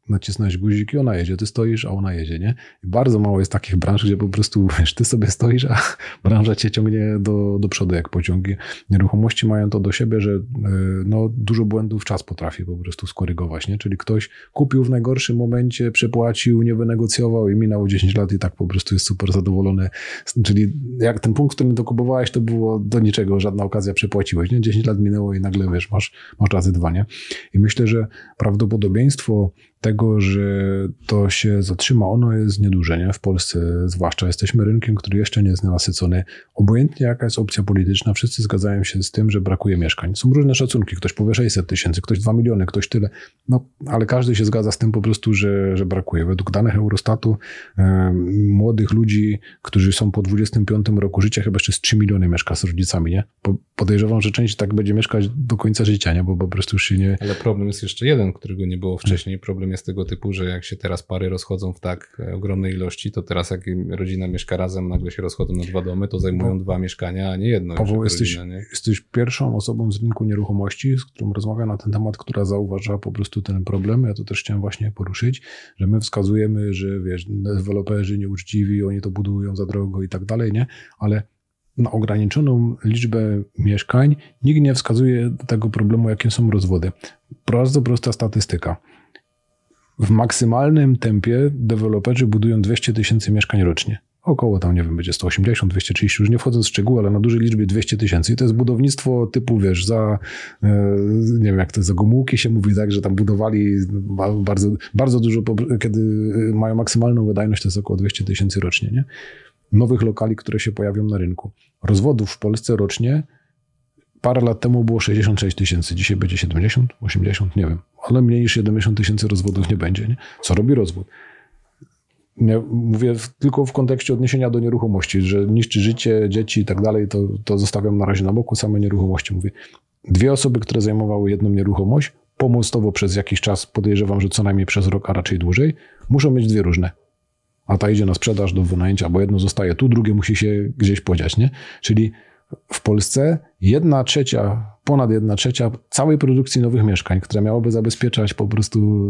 nacisnąć guzik i ona jedzie. Ty stoisz, a ona jedzie, nie? I bardzo mało jest takich branż, gdzie po prostu, wiesz, ty sobie stoisz, a branża cię ciągnie do, do przodu jak pociągi. Nieruchomości mają to do siebie, że no, dużo błędów czas potrafi po prostu skorygować, nie? Czyli ktoś kupił w najgorszym momencie, przepłacił, nie wynegocjował i minęło dziesięć lat i tak po prostu jest super zadowolony. Czyli jak ten punkt, w którym dokupowałeś, to było do niczego, żadna okazja, przepłaciłeś, nie? dziesięć lat minęło i nagle, wiesz, masz, masz razy dwa, nie? I myślę, że prawdopodobieństwo tego, że to się zatrzyma, ono jest nieduże, nie? W Polsce zwłaszcza jesteśmy rynkiem, który jeszcze nie jest nasycony. Obojętnie jaka jest opcja polityczna, wszyscy zgadzają się z tym, że brakuje mieszkań. Są różne szacunki, ktoś powie sześćset tysięcy, ktoś dwa miliony, ktoś tyle, no ale każdy się zgadza z tym po prostu, że, że brakuje. Według danych Eurostatu e, młodych ludzi, którzy są po dwudziestym piątym roku życia, chyba jeszcze z trzy miliony mieszka z rodzicami, nie? Po, podejrzewam, że część tak będzie mieszkać do końca życia, nie? Bo po prostu już się nie... Ale problem jest jeszcze jeden, którego nie było wcześniej. Problem jest tego typu, że jak się teraz pary rozchodzą w tak ogromnej ilości, to teraz jak rodzina mieszka razem, nagle się rozchodzą na dwa domy, to zajmują dwa mieszkania, a nie jedno. Paweł, jesteś, rodzina, nie? jesteś pierwszą osobą z rynku nieruchomości, z którą rozmawiam na ten temat, która zauważa po prostu ten problem. Ja to też chciałem właśnie poruszyć, że my wskazujemy, że wiesz, deweloperzy nieuczciwi, oni to budują za drogo i tak dalej, nie? Ale na ograniczoną liczbę mieszkań nikt nie wskazuje tego problemu, jakie są rozwody. Bardzo prosta statystyka. W maksymalnym tempie deweloperzy budują dwieście tysięcy mieszkań rocznie. Około tam, nie wiem, będzie sto osiemdziesiąt, dwieście trzydzieści, już nie wchodzę w szczegóły, ale na dużej liczbie dwieście tysięcy. I to jest budownictwo typu, wiesz, za, nie wiem jak to, za Gomułki się mówi, tak, że tam budowali bardzo, bardzo dużo, kiedy mają maksymalną wydajność, to jest około dwieście tysięcy rocznie, nie? Nowych lokali, które się pojawią na rynku. Rozwodów w Polsce rocznie parę lat temu było sześćdziesiąt sześć tysięcy, dzisiaj będzie siedemdziesiąt, osiemdziesiąt, nie wiem, ale mniej niż siedemdziesiąt tysięcy rozwodów nie będzie. Nie? Co robi rozwód? Nie, mówię w, tylko w kontekście odniesienia do nieruchomości, że niszczy życie, dzieci i tak dalej, to, to zostawiam na razie na boku, same nieruchomości. Mówię, dwie osoby, które zajmowały jedną nieruchomość, pomostowo przez jakiś czas, podejrzewam, że co najmniej przez rok, a raczej dłużej, muszą mieć dwie różne. A ta idzie na sprzedaż do wynajęcia, bo jedno zostaje tu, drugie musi się gdzieś podziać, nie? Czyli w Polsce jedna trzecia, ponad jedna trzecia całej produkcji nowych mieszkań, która miałaby zabezpieczać po prostu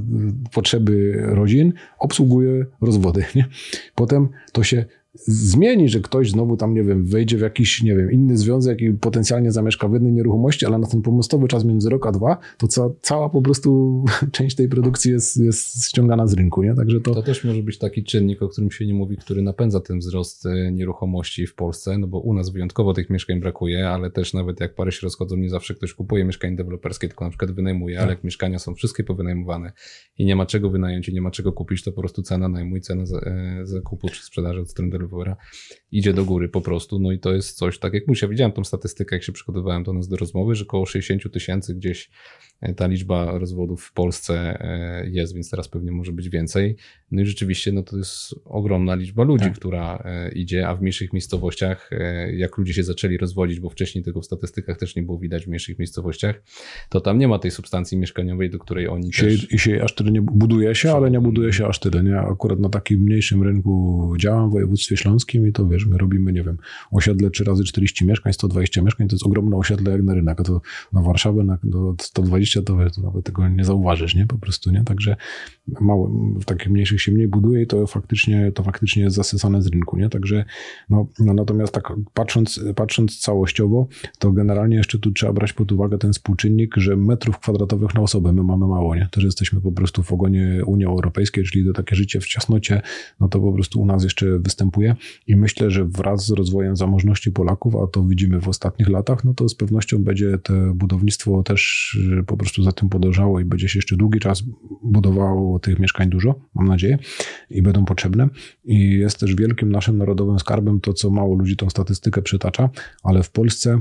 potrzeby rodzin, obsługuje rozwody, nie? Potem to się zmieni, że ktoś znowu tam, nie wiem, wejdzie w jakiś, nie wiem, inny związek i potencjalnie zamieszka w jednej nieruchomości, ale na ten pomostowy czas między rok a dwa, to ca, cała po prostu część tej produkcji jest, jest ściągana z rynku, nie? Także to... to też może być taki czynnik, o którym się nie mówi, który napędza ten wzrost nieruchomości w Polsce, no bo u nas wyjątkowo tych mieszkań brakuje, ale też nawet jak pary się rozchodzą, nie zawsze ktoś kupuje mieszkanie deweloperskie, tylko na przykład wynajmuje, tak. Ale jak mieszkania są wszystkie powynajmowane i nie ma czego wynająć i nie ma czego kupić, to po prostu cena najmu i cena zakupu czy sprzedaży od strony dewelopera idzie do góry po prostu, no i to jest coś, tak jak mówię, ja widziałem tą statystykę, jak się przygotowywałem do nas do rozmowy, że około sześćdziesiąt tysięcy gdzieś ta liczba rozwodów w Polsce jest, więc teraz pewnie może być więcej. No i rzeczywiście no to jest ogromna liczba ludzi, tak. która idzie, a w mniejszych miejscowościach, jak ludzie się zaczęli rozwodzić, bo wcześniej tego w statystykach też nie było widać w mniejszych miejscowościach, to tam nie ma tej substancji mieszkaniowej, do której oni się, też... I się aż tyle nie buduje się, ale nie buduje się aż tyle. Nie? Akurat na takim mniejszym rynku działam w województwie śląskim i to wiesz, my robimy, nie wiem, osiedle trzy razy czterdzieści mieszkań, sto dwadzieścia mieszkań, to jest ogromne osiedle jak na rynek, a to na Warszawę na do sto dwadzieścia to, wiesz, to nawet tego nie zauważysz, nie? Po prostu, nie? Także mało, w takich mniejszych się mniej buduje i to faktycznie, to faktycznie jest zasysane z rynku, nie? Także no, no natomiast tak patrząc, patrząc całościowo, to generalnie jeszcze tu trzeba brać pod uwagę ten współczynnik, że metrów kwadratowych na osobę my mamy mało, nie? Też jesteśmy po prostu w ogonie Unii Europejskiej, czyli to takie życie w ciasnocie, no to po prostu u nas jeszcze występuje i myślę, że wraz z rozwojem zamożności Polaków, a to widzimy w ostatnich latach, no to z pewnością będzie to budownictwo też po prostu za tym podążało i będzie się jeszcze długi czas budowało tych mieszkań dużo, mam nadzieję, i będą potrzebne. I jest też wielkim naszym narodowym skarbem to, co mało ludzi tą statystykę przytacza, ale w Polsce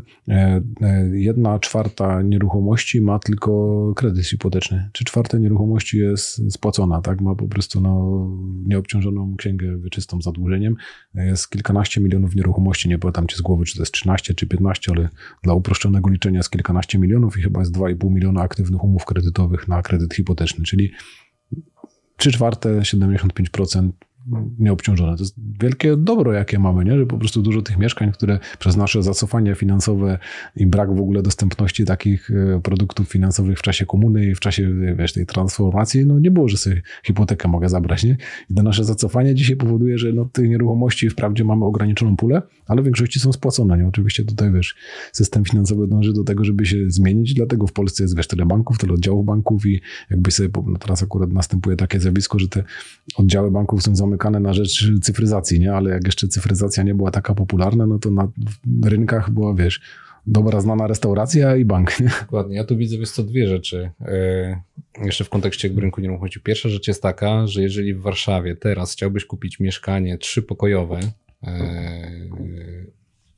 jedna czwarta nieruchomości ma tylko kredyt hipoteczny. Trzy czwarte nieruchomości jest spłacona, tak? Ma po prostu no, nieobciążoną księgę wieczystą zadłużeniem. Jest kilkanaście milionów nieruchomości, nie pamiętam ci z głowy, czy to jest trzynaście czy piętnaście, ale dla uproszczonego liczenia jest kilkanaście milionów i chyba jest dwa i pół miliona aktywnych umów kredytowych na kredyt hipoteczny, czyli trzy czwarte, siedemdziesiąt pięć procent nieobciążone. To jest wielkie dobro, jakie mamy, nie? Że po prostu dużo tych mieszkań, które przez nasze zacofanie finansowe i brak w ogóle dostępności takich produktów finansowych w czasie komuny i w czasie, wiesz, tej transformacji, no nie było, że sobie hipotekę mogę zabrać, nie? I to nasze zacofanie dzisiaj powoduje, że no, tych nieruchomości wprawdzie mamy ograniczoną pulę, ale w większości są spłacone, nie? Oczywiście tutaj, wiesz, system finansowy dąży do tego, żeby się zmienić, dlatego w Polsce jest, wiesz, tyle banków, tyle oddziałów banków i jakby sobie, no teraz akurat następuje takie zjawisko, że te oddziały banków są zamykane na rzecz cyfryzacji, nie? Ale jak jeszcze cyfryzacja nie była taka popularna, no to na rynkach była, wiesz, dobra znana restauracja i bank, nie? Dokładnie. Ja tu widzę, wiesz co, dwie rzeczy. Yy, jeszcze w kontekście jakby rynku nieruchomości. Pierwsza rzecz jest taka, że jeżeli w Warszawie teraz chciałbyś kupić mieszkanie trzypokojowe, yy,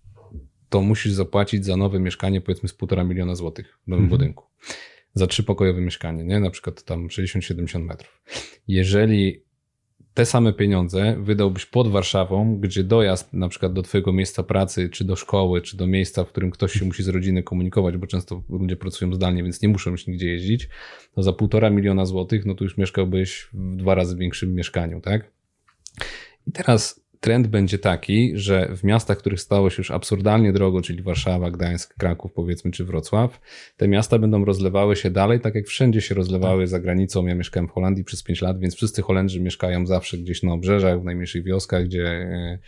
to musisz zapłacić za nowe mieszkanie powiedzmy z półtora miliona złotych w nowym mhm. budynku. Za trzypokojowe mieszkanie, nie? Na przykład tam sześćdziesiąt siedemdziesiąt metrów. Jeżeli te same pieniądze wydałbyś pod Warszawą, gdzie dojazd na przykład do twojego miejsca pracy, czy do szkoły, czy do miejsca, w którym ktoś się musi z rodziny komunikować, bo często ludzie pracują zdalnie, więc nie muszą już nigdzie jeździć, to za półtora miliona złotych, no to już mieszkałbyś w dwa razy większym mieszkaniu, tak? I teraz trend będzie taki, że w miastach, których stało się już absurdalnie drogo, czyli Warszawa, Gdańsk, Kraków powiedzmy, czy Wrocław, te miasta będą rozlewały się dalej, tak jak wszędzie się rozlewały za granicą. Ja mieszkałem w Holandii przez pięć lat, więc wszyscy Holendrzy mieszkają zawsze gdzieś na obrzeżach, w najmniejszych wioskach, gdzie,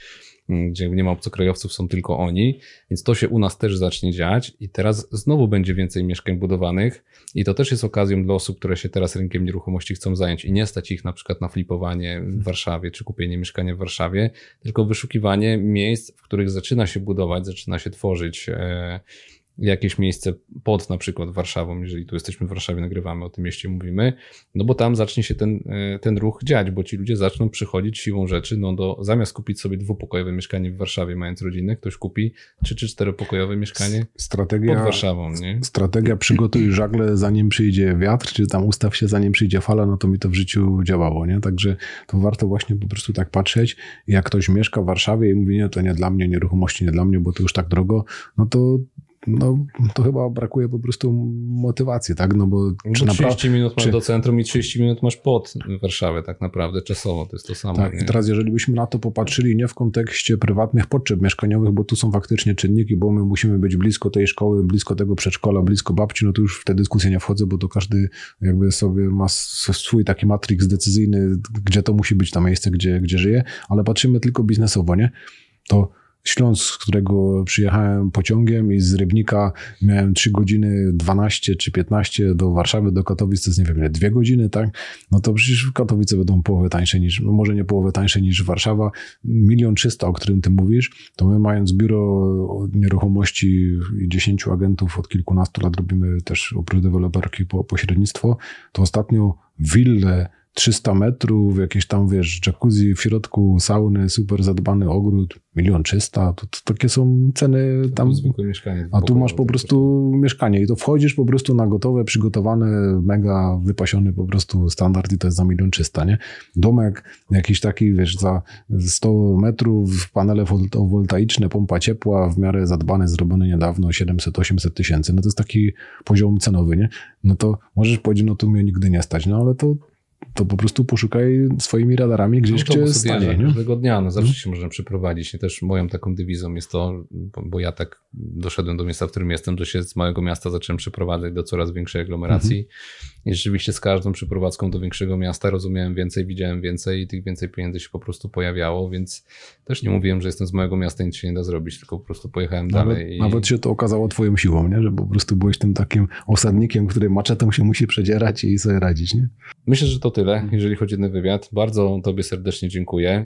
gdzie nie ma obcokrajowców, są tylko oni, więc to się u nas też zacznie dziać i teraz znowu będzie więcej mieszkań budowanych i to też jest okazją dla osób, które się teraz rynkiem nieruchomości chcą zająć i nie stać ich na przykład na flipowanie w Warszawie, czy kupienie mieszkania w Warszawie, tylko wyszukiwanie miejsc, w których zaczyna się budować, zaczyna się tworzyć e, jakieś miejsce pod na przykład Warszawą, jeżeli tu jesteśmy w Warszawie, nagrywamy, o tym mieście mówimy, no bo tam zacznie się ten, ten ruch dziać, bo ci ludzie zaczną przychodzić siłą rzeczy, no do, zamiast kupić sobie dwupokojowe mieszkanie w Warszawie, mając rodzinę, ktoś kupi trzy czy czteropokojowe mieszkanie strategia, pod Warszawą, nie? Strategia przygotuj żagle, zanim przyjdzie wiatr, czy tam ustaw się, zanim przyjdzie fala, no to mi to w życiu działało, nie? Także to warto właśnie po prostu tak patrzeć, jak ktoś mieszka w Warszawie i mówi, nie, to nie dla mnie, nieruchomości nie dla mnie, bo to już tak drogo, no to no to chyba brakuje po prostu motywacji, tak? No bo czy trzydzieści naprawdę, minut masz czy... do centrum i trzydzieści minut masz pod Warszawę tak naprawdę, czasowo to jest to samo. Tak, nie? I teraz jeżeli byśmy na to popatrzyli nie w kontekście prywatnych potrzeb mieszkaniowych, bo tu są faktycznie czynniki, bo my musimy być blisko tej szkoły, blisko tego przedszkola, blisko babci, no to już w tę dyskusję nie wchodzę, bo to każdy jakby sobie ma swój taki matrix decyzyjny, gdzie to musi być to miejsce, gdzie, gdzie żyje, ale patrzymy tylko biznesowo, nie? To Śląsk, z którego przyjechałem pociągiem i z Rybnika miałem trzy godziny dwanaście czy piętnaście do Warszawy, do Katowic, to jest nie wiem ile, dwie godziny, tak? No to przecież Katowice będą połowę tańsze niż, no może nie połowę tańsze niż Warszawa. Milion trzysta, o którym ty mówisz, to my mając biuro nieruchomości i dziesięciu agentów od kilkunastu lat robimy też oprócz deweloperki po pośrednictwo, to ostatnio willę trzysta metrów, jakieś tam, wiesz, jacuzzi w środku, sauny, super zadbany ogród, milion trzysta, to, to takie są ceny tam. Zwykłe mieszkanie. A tu masz po prostu mieszkanie i to wchodzisz po prostu na gotowe, przygotowane, mega wypasiony po prostu standard i to jest za milion trzysta, nie? Domek jakiś taki, wiesz, za sto metrów, panele fotowoltaiczne, pompa ciepła, w miarę zadbany, zrobiony niedawno, siedemset osiemset tysięcy, no to jest taki poziom cenowy, nie? No to możesz powiedzieć, no to mnie nigdy nie stać, no ale to to po prostu poszukaj swoimi radarami gdzieś, no gdzie stanie. Każdego dnia, no zawsze hmm. się można przeprowadzić. I też moją taką dywizją jest to, bo, bo ja tak doszedłem do miejsca, w którym jestem, to się z małego miasta zacząłem przeprowadzać do coraz większej aglomeracji. Hmm. I rzeczywiście z każdą przeprowadzką do większego miasta rozumiałem więcej, widziałem więcej i tych więcej pieniędzy się po prostu pojawiało, więc też nie mówiłem, że jestem z małego miasta i nic się nie da zrobić, tylko po prostu pojechałem nawet, dalej. I... Nawet się to okazało twoją siłą, nie? Że po prostu byłeś tym takim osadnikiem, który maczetą się musi przedzierać i sobie radzić, nie? Myślę, że to tyle, jeżeli chodzi o ten wywiad. Bardzo tobie serdecznie dziękuję.